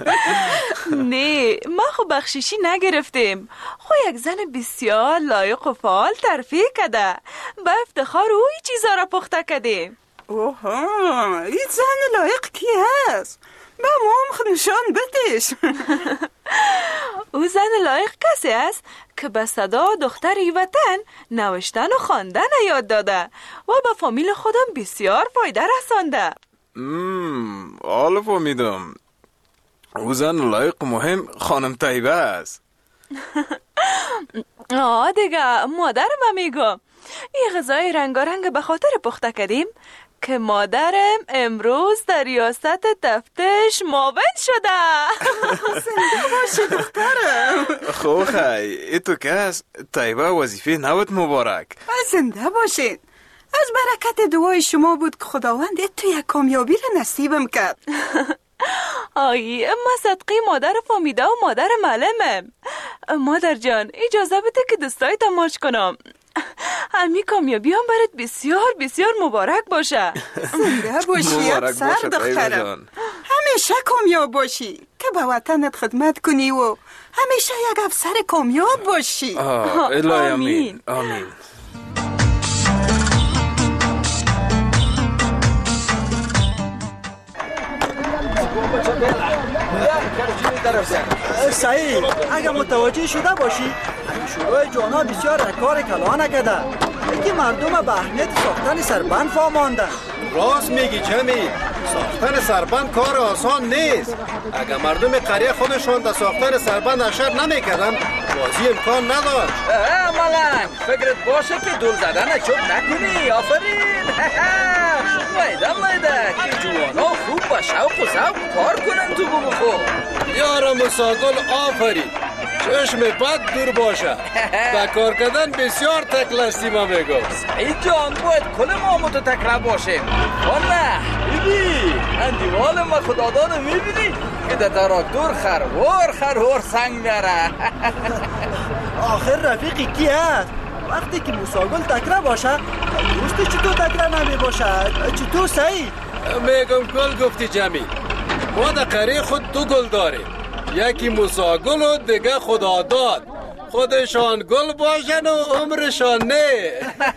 نه ما خو بخشیشی نگرفتیم، خو یک زن بسیار لایق و فعال ترفیع کده، با افتخار او این چیزا را پخته کردیم. اوها، این زن لایق کی هست؟ با ما نشان بتش. او زن لایق کسی است که به صدا دختر وطن نوشتن و خواندن یاد داده و به فامیل خودم بسیار فایده رسانده. حالا فهمیدم. او زن لایق مهم خانم طیبه است. دیگه مادرم میگم این غذای رنگارنگ به خاطر پخته کردیم که مادرم امروز در ریاست تفتیش معاون شده. زنده باشی دخترم. خو خی ای تو کس طیبه وظیفه نوت مبارک. زنده باشید. از برکت دعای شما بود که خداوند تو یک کامیابی را نصیبم کرد. آی ما صدقی مادر فامیده و مادر معلمم. مادر جان اجازه بده که دستای تماش کنم. امی کامیابی هم برات بسیار بسیار مبارک باشه. زنده باشی افسر دخترم، همیشه کامیاب باشی که به وطنت خدمت کنی و همیشه یک افسر کامیاب باشی. الهی آمین آمین. سعید اگه متوجه شده باشی شروع جانا بسیار کار کلا نکده، یکی مردم به اهمیت ساختن سربند فهماندن. راست میگی جمی، ساختن سربند کار آسان نیست. اگر مردم قریه خودشان در ساختن سربند اشر نمیکردن بازی امکان نداشت. ملنگ فکرت باشه که دل زدن چوب نکنی. آفرین. میده که جوانا خوب با شوق و ذوق کار کنن تو بخو. یارا مساگل آفرین، چشم بد دور باشه. با کار کردن بسیار تکل هستی ما میگم. سعید جان باید کل ما متتکل باشیم. نه ببین اندیوال ما خداداد میبینی که در تراکتور خروار سنگ میاره. آخر رفیقی کی هست؟ وقتی که مساگل تکره باشه دوستی چطور تکره نمی باشه؟ چطور سعید؟ میگم گل گفتی جمیل. ما در قریه خود دو گل داریم، یکی مساگل و دیگه خداداد. خودشان گل باشن و عمرشان نه.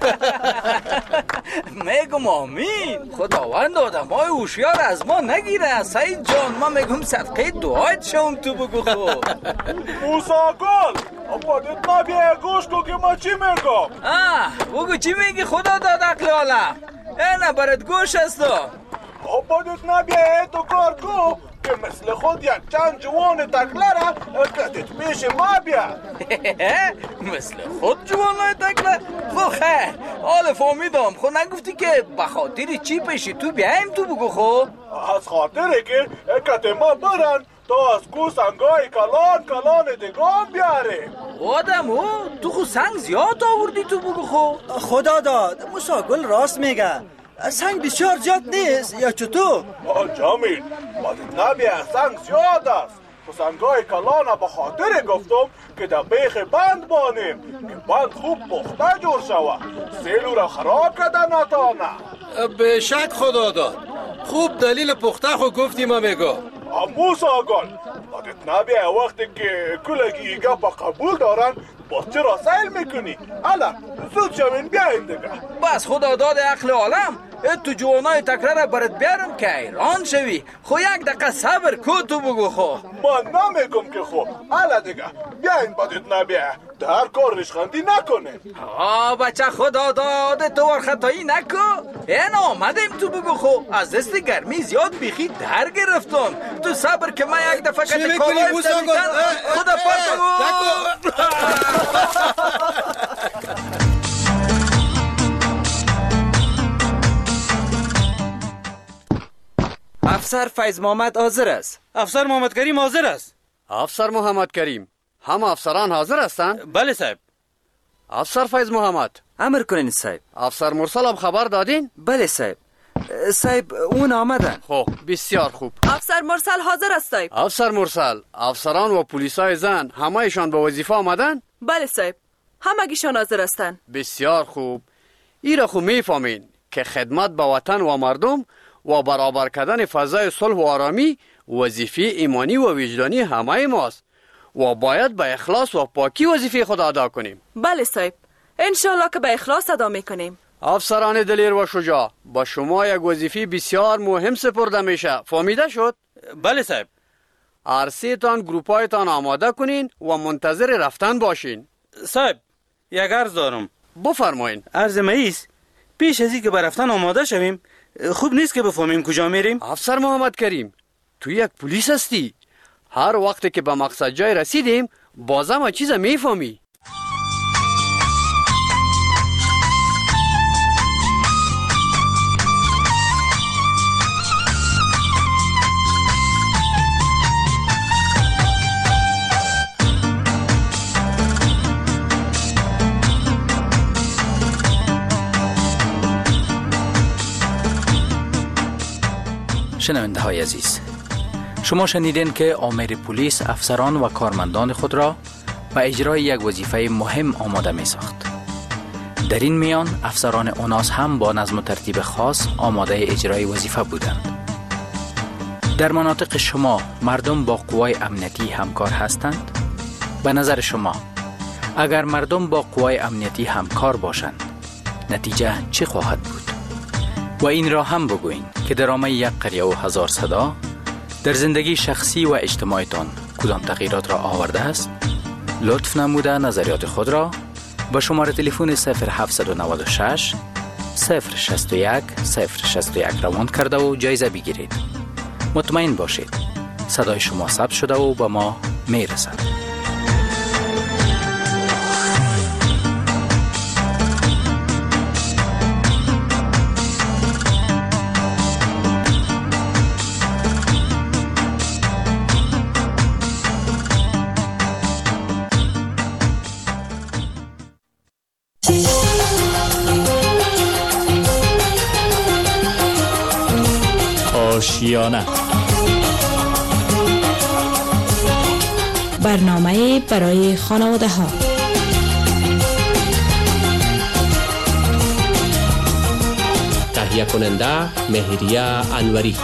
میگم آمین. خداوند آدم های هوشیار از ما نگیره. سعید جان ما میگم صدقه دعایت شوم تو بگو خو. مساگل خودت نبیه گوش کو که ما چی میگم. بگو چی میگی خدا داد عقل عالم. اینه برات گوش هستا. خودت نبیه تو کار کو که مثل خود یک چند جوان تکله را کدت پیش ما بیاد. مثل خود جوان تکله؟ خو خیر حال فهمیدم. خو نگفتی که بخاطر چی پیشی تو بیایم تو بگو خو. از خاطره که کت ما برن تا از کو سنگای کلان دگان بیاره. آدمو تو خو سنگ زیاد آوردی تو بگو خو. خدا داد مساگل راست میگه، سنگ بسیار زیاد نیست یا چطور؟ جمیل بادت نبیه سنگ زیاد است. سنگای کلانه به خاطر گفتم که در بیخ بند بانیم که بند خوب پخته جور شود. سیلو را خراب کردن نتانه. به شک خدا داد. خوب دلیل پخته خو گفتی ما میگم. موسا گل بادت نبیه وقتی که کلگی گپا قبول دارن باز چرا سیل میکنی؟ حالا زود شوین بیاین دیگه. بس خدا داد عقل عالم تو جوانای تکره را برات بیارم که ایران شوی. خو یک دقیقه صبر کو تو بگو خو. من نمیگم که خو. حالا دیگه بیاین بادت نبیه در کار ریشخندی نکنه. بچه خدا داد تو ورخطایی نکو. این آمدیم تو بگو خو. از دست گرمی زیاد بیخی در گرفتم. تو صبر که من یک دفعه کت کالای بزنیدن خدا پرتگو. افسر فیض محمد حاضر است. افسر محمد کریم حاضر است. افسر محمد کریم هم افسران حاضر هستند؟ بله صاحب. افسر فیض محمد امر کنین صاحب. افسر مرسل هم خبر دادین؟ بله صاحب. صاحب اون آمدن. خوب بسیار خوب. افسر مرسل حاضر است صاحب. افسر مرسل افسران و پلیسای زن همه ایشان به وظیفه آمدن؟ بله صاحب همگیشان حاضر هستند. بسیار خوب. ایرا خو میفهمین که خدمت به وطن و مردم و برابر کردن فضای صلح و آرامی وظیفه ایمانی و وجدانی همه ماست و باید به اخلاص و پاکی وظیفه خود ادا کنیم. بله صاحب انشالله که به اخلاص ادا میکنیم. افسران دلیر و شجاع با شما یک وظیفه بسیار مهم سپرده میشه. فهمیده شد؟ بله صاحب. عرصه تان گروپایتان آماده کنین و منتظر رفتن باشین. صاحب یک عرض دارم. بفرمایین. عرض مایست پیش از اینکه به رفتن آماده شویم خوب نیست که بفهمیم کجا میریم. افسر محمد کریم تو یک پلیس هستی. هر وقت که به مقصد جای رسیدیم بازم ها چیز میفهمی. شنونده های عزیز، شما شنیدین که آمر پلیس افسران و کارمندان خود را به اجرای یک وظیفه مهم آماده می ساخت. در این میان افسران اوناس هم با نظم و ترتیب خاص آماده اجرای وظیفه بودند. در مناطق شما مردم با قوای امنیتی همکار هستند؟ به نظر شما اگر مردم با قوای امنیتی همکار باشند نتیجه چی خواهد بود؟ و این را هم بگوین که درامه یک قریه و هزار صدا در زندگی شخصی و اجتماعیتان کدام تغییرات را آورده است؟ لطف نموده نظریات خود را با شماره تلفن 0796 061 061 روان کرده و جایزه بگیرید. مطمئن باشید صدای شما ثبت شده و به ما میرسد. آشیانه برنامه برای خانواده ها. تهیه کننده مهریه انوری.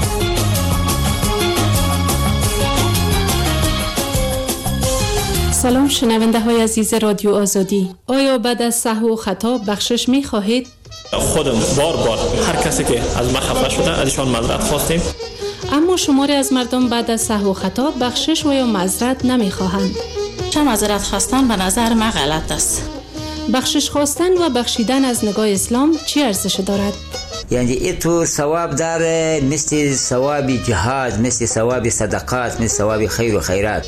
سلام شنونده های عزیز رادیو آزادی. آیا بعد از سهو و خطا بخشش می خواهید؟ خودم بار هر کسی که از ما خفه شده ازشان معذرت خواستیم، اما شماری از مردم بعد از سهو و خطا بخشش و یا معذرت نمیخواهند. چه معذرت خواستن به نظر من غلط است. بخشش خواستن و بخشیدن از نگاه اسلام چی ارزش دارد؟ یعنی این تو ثواب داره، مثل ثواب جهاد، مثل ثواب صدقات، مثل ثواب خیر و خیرات.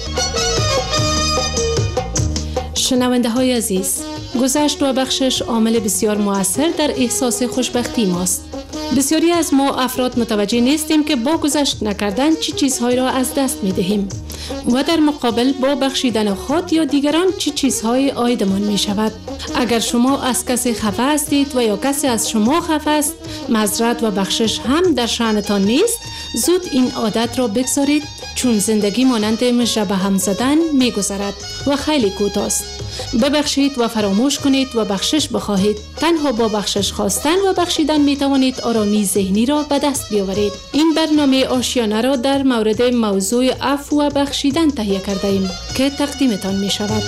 شنونده های عزیز، گذشت و بخشش عامل بسیار مؤثر در احساس خوشبختی ماست. بسیاری از ما افراد متوجه نیستیم که با گذشت نکردن چه چیزهایی را از دست می دهیم و در مقابل با بخشیدن خود یا دیگران چه چیزهایی عایدمان می شود. اگر شما از کسی خفه هستید و یا کسی از شما خفه است، معذرت و بخشش هم در شأنتان نیست. زود این عادت را بگذارید، چون زندگی مانند مژه به هم زدن می گذرد و خیلی کوتاه است. ببخشید و فراموش کنید و بخشش بخواهید. تنها با بخشش خواستن و بخشیدن می توانید آرامی ذهنی را به دست بیاورید. این برنامه آشیانه را در مورد موضوع عفو و بخشیدن تهیه کرده ایم که تقدیمتان می شود.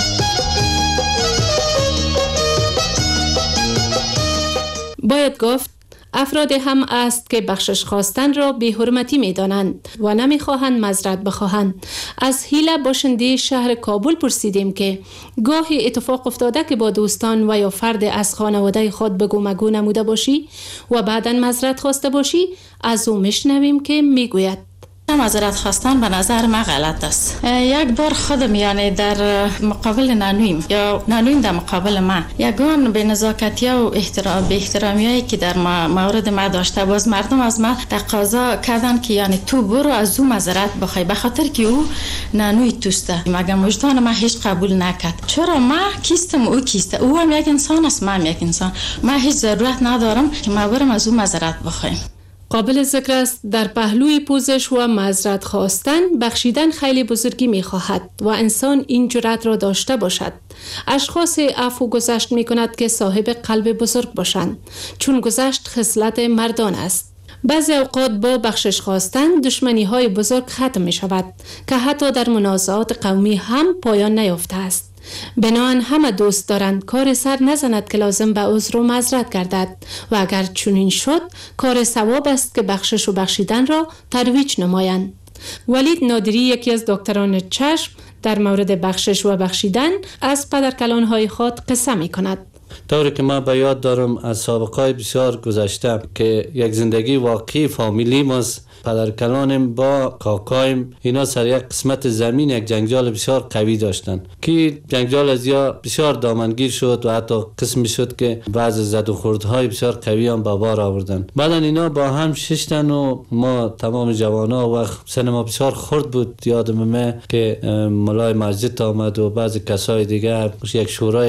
باید گفت افراد هم است که بخشش خواستن را بی‌حرمتی می‌دانند و نمی‌خواهند معذرت بخواهند. از هیله باشنده شهر کابل پرسیدیم که گاهی اتفاق افتاده که با دوستان و یا فرد از خانواده خود بگو مگو نموده باشی و بعداً معذرت خواسته باشی؟ از او میشنویم که میگوید معذرت خواستن به نظر من غلط است. یک بار خودم یعنی در مقابل نانویم یا نانویم در مقابل من یگان به نزاکتی و به احترامیایی که در مورد ما داشته، باز مردم از ما تقاضا کردن که یعنی تو برو از او معذرت بخوای، به خاطر که او نانوی توسته. مگه وجدان ما هیچ قبول نکرد. چرا ما کیستم او کیسته، او هم یک انسان است، من یک انسان. من هیچ ضرورت ندارم که ما برم از او معذرت بخوایم. قابل ذکر است در پهلوی پوزش و معذرت خواستن بخشیدن خیلی بزرگی می خواهد و انسان این جرأت را داشته باشد. اشخاص عفو گذشت می کند که صاحب قلب بزرگ باشند، چون گذشت خصلت مردان است. بعضی اوقات با بخشش خواستن دشمنی های بزرگ ختم می شود که حتی در منازعات قومی هم پایان نیافته است. بنابراین همه دوست دارند کار سر نزند که لازم به عذر و معذرت گردد و اگر چنین شد کار ثواب است که بخشش و بخشیدن را ترویج نمایند. ولید نادری یکی از دکتران چشم در مورد بخشش و بخشیدن از پدرکلان‌های خود قصه می کند. طوری که من به یاد دارم از سابقه‌های بسیار گذشته که یک زندگی واقعی فامیلی ماست، پدرکلانم با کاکایم اینا سر یک قسمت زمین یک جنگجال بسیار قوی داشتن که جنگجال از یا بسیار دامنگیر شد و حتی قسمی شد که بعض زد و خوردهای بسیار قوی هم به بار آوردن. بعدا اینا با هم ششتن و ما تمام جوانا و سن ما بسیار خرد بود. یادم که ملای مسجد آمد و بعض کسای دیگه یک شورای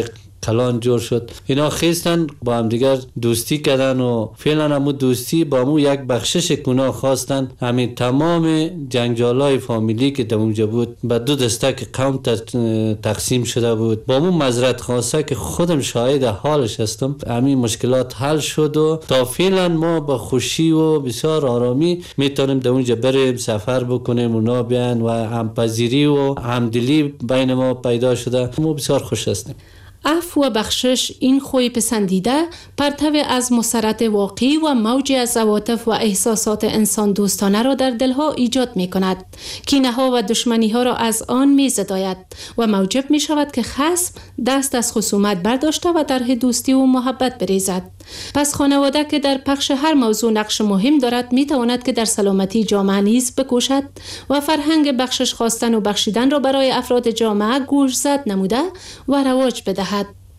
کلان جور شد. اینا خیستن با هم دیگر دوستی کردن و فعلا همون دوستی با همون یک بخشش گناه خواستن. همین تمام جنجالای فامیلی که در اونجا بود به دو دسته قوم تقسیم شده بود. با همون معذرت خواسته که خودم شاهد حالش هستم، همین مشکلات حل شد و تا فعلا ما با خوشی و بسیار آرامی میتونیم در اونجا بریم سفر بکنیم، اونا بیان و همپذیری و همدلی بین ما پیدا شده. ما بسیار خوش هستیم. عفو و بخشش این خوی پسندیده پرتو از مسرت واقعی و موجی از عواطف و احساسات انسان دوستانه را در دلها ایجاد می کند. کینه ها و دشمنی ها را از آن می زداید و موجب می شود که خصم دست از خصومت برداشته و در دوستی و محبت بریزد. پس خانواده که در پخش هر موضوع نقش مهم دارد می تواند که در سلامتی جامعه نیز بکوشد و فرهنگ بخشش خواستن و بخشیدن را برای افراد جامعه گوش زد نموده و رواج بدهد.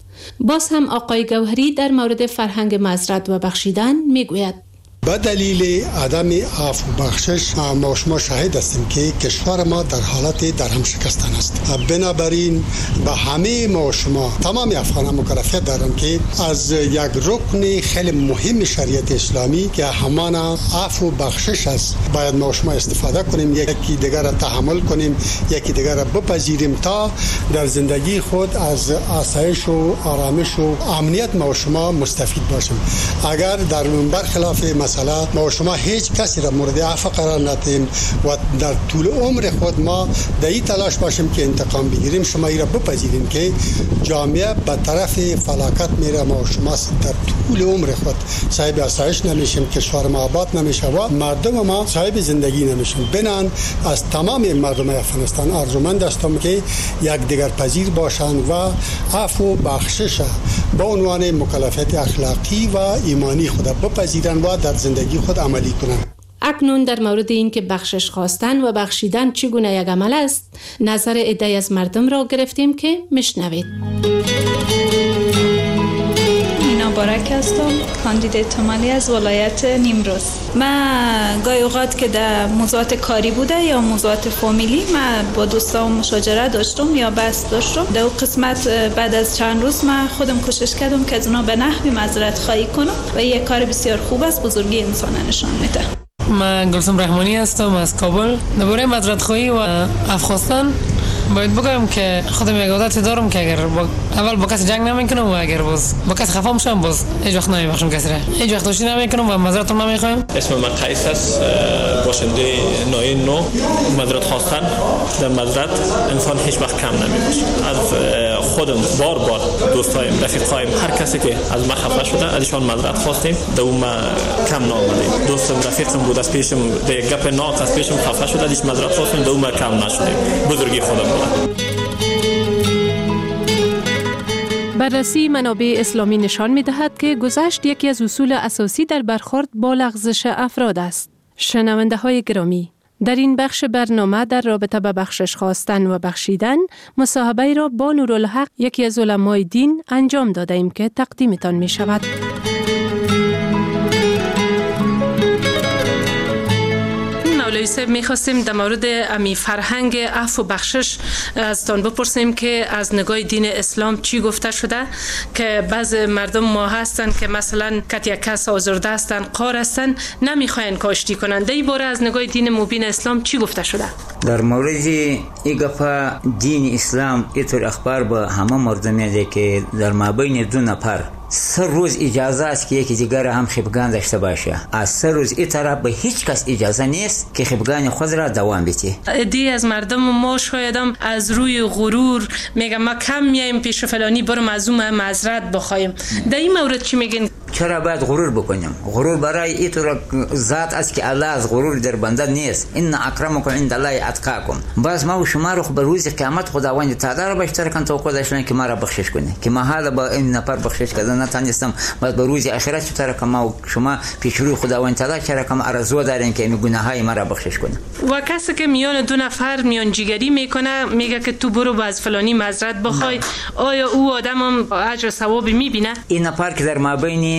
باز هم آقای گوهری در مورد فرهنگ معذرت و بخشیدن میگوید به دلیل عدم عفو بخشش ما شما شاهد هستیم که کشور ما در حالت درهم شکستن است. بنابراین به همه ما شما تمام افغانان مکلفیت دارم که از یک رکن خیلی مهم شریعت اسلامی که همان عفو بخشش است باید ما شما استفاده کنیم، یکی دیگر را تحمل کنیم، یکی دیگر را بپذیریم تا در زندگی خود از آسایش و آرامش و امنیت ما شما مستفید باشیم. اگر در برخلاف مثلا ما شما هیچ کسی را مورد عفو قرار ندیم و در طول عمر خود ما در این تلاش باشیم که انتقام بگیریم، شما این را بپذیریم که جامعه به طرف فلاکت میره. ما شما در طول عمر خود صاحب آسایش نمیشیم، کشور ما آباد نمیشه و مردم ما صاحب زندگی نمیشیم. بنان از تمام مردم افغانستان آرزومند هستم که یک دیگر پذیر باشند و عفو بخشش با عنوان مکلفیت اخلاقی و ایمانی خود بپذیرند و در زندگی خود عملی کنند. اکنون در مورد این که بخشش خواستن و بخشیدن چگونه یک عمل است نظر عده‌ای از مردم را گرفتیم که میشنوید. مبارک هستم، کاندیدیت مالی از ولایت نیمروز. من گاهی اوقات که در موضوعات کاری بوده یا موضوعات فامیلی من با دوستام مشاجره داشتم یا بحث داشتم. در اون قسمت بعد از چند روز من خودم کوشش کردم که از اونا به نحوی معذرت خواهی کنم و یک کار بسیار خوب است، بزرگی انسان نشان میده. من گلسم رحمانی هستم از کابل. درباره معذرت خواهی و عفو خواستن باید بگم که خودم یک عادت دارم که اگر اول با کسی جنگ نمیکنم و اگر با کسی خفا میشم باز هیچ وقت نمیبخشم کسی را، هیچ وقت دوستی نمیکنم و معذرت نمیخوام. اسم من قیس است، باشنده نوع 9. معذرت خواستن در معذرت انسان هیچ وقت کم نمیباشه. از خودم بار دوستایم، رفیقایم، هر کسی که از ما خفا شده ازشان معذرت خواستیم، در اون ما کم نآمدیم. دوستم رفیقم بود از پیشم در گپ ناک از پیشم خفا شده ازش معذرت خواستیم، در اون ما کم نشدیم. بزرگی خودم. بررسی منابع اسلامی نشان می دهد که گذشت یکی از اصول اساسی در برخورد با لغزش افراد است. شنونده های گرامی، در این بخش برنامه در رابطه با بخشش خواستن و بخشیدن مصاحبه را با نورالحق یکی از علمای دین انجام داده ایم که تقدیمتان می شود. میخواستیم در مورد امی فرهنگ عفو و بخشش از تان بپرسیم که از نگاه دین اسلام چی گفته شده، که بعض مردم ما هستن که مثلا یک کس آزرده هستن، قار هستن، نمیخواین کاشتی کنن. در این باره از نگاه دین مبین اسلام چی گفته شده؟ در مورد این گفته دین اسلام اینطور اخبار به همه مردم میده که در مابین دو نفر 3 روز اجازه است که یکی دیگر هم خفگان داشته باشه. از 3 روز این طرف به هیچ کس اجازه نیست که خفگان خود را دوام بده. عده‌ای از مردم ما شایدم از روی غرور میگم ما کم میایم پیش فلانی برم از اون معذرت بخوایم. در این مورد چی میگین؟ چرا باید غرور بکنیم؟ غرور برای این طور ذات است که الله از غرور در بنده نیست. ان اکرمکم عند الله اتقاکم. باز ما و شما رو به روز قیامت خداوند تعالی را بیشتر کن توقع داشتن که ما را بخشش کنه، که ما حالا با این نفر بخشش کردن نتونستم، بعد به روز آخرت چطور که ما و شما پیش روی خداوند تعالی چرا که آرزو دارین که این گناههای ما را بخشش کنه. و کسی که میان دو نفر میان جیگری میکنه میگه که تو برو باز فلانی معذرت بخوای، آیا او آدم هم اجر ثوابی میبینه؟ این نفر که در مابین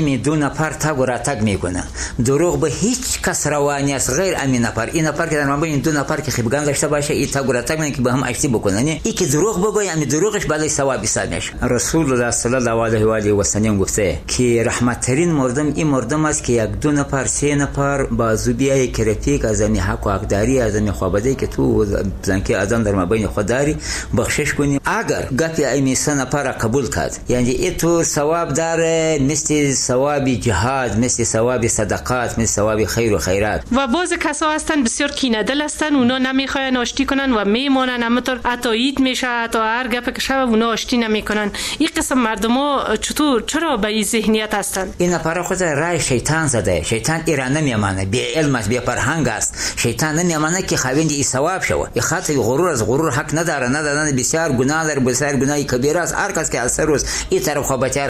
این 2 نفر تگ و راتگ میکنه، دروغ به هیچ کس روا نیست غیر این نفر که در مابین این 2 نفر که خیبگان داشته باشه این تگ و راتگ نه که به هم آشتی بکنه، نه این که دروغ بگه همین دروغش بلای ثواب حساب میشه. رسول الله صلی الله علیه و آله و سلم گفته که رحمت ترین مردم این مردم است که 1 2 نفر 3 نفر بازو بیای که رفیق از این حق و حقداری از این خوابده که تو زنکه ازم در مابین خود داری بخشش کنی. اگر گپی این 3 نفر قبول کرد یعنی اینطور ثواب داره، مثل ثواب جهاد، مثل ثواب صدقات، مثل ثواب خیر و خیرات. و بعض کسا هستن بسیار کینه دل هستن، اونا نمیخواین آشتی کنن و میمونن، همونطور عطاییت میشه، حتی هر گپ که شب اونا آشتی نمیکنن. این قسم مردما چرا به این ذهنیت هستن؟ این نفر خود رای شیطان زده. شیطان ایران نمیامانه، بی علم است، بی فرهنگ است. شیطان نمیامانه که خاوند این ثواب شود. این خاطر غرور از غرور حق نداره، بسیار گناه داره، بسیار گناه کبیره است. هر کس که از سر روز این طرف خوابت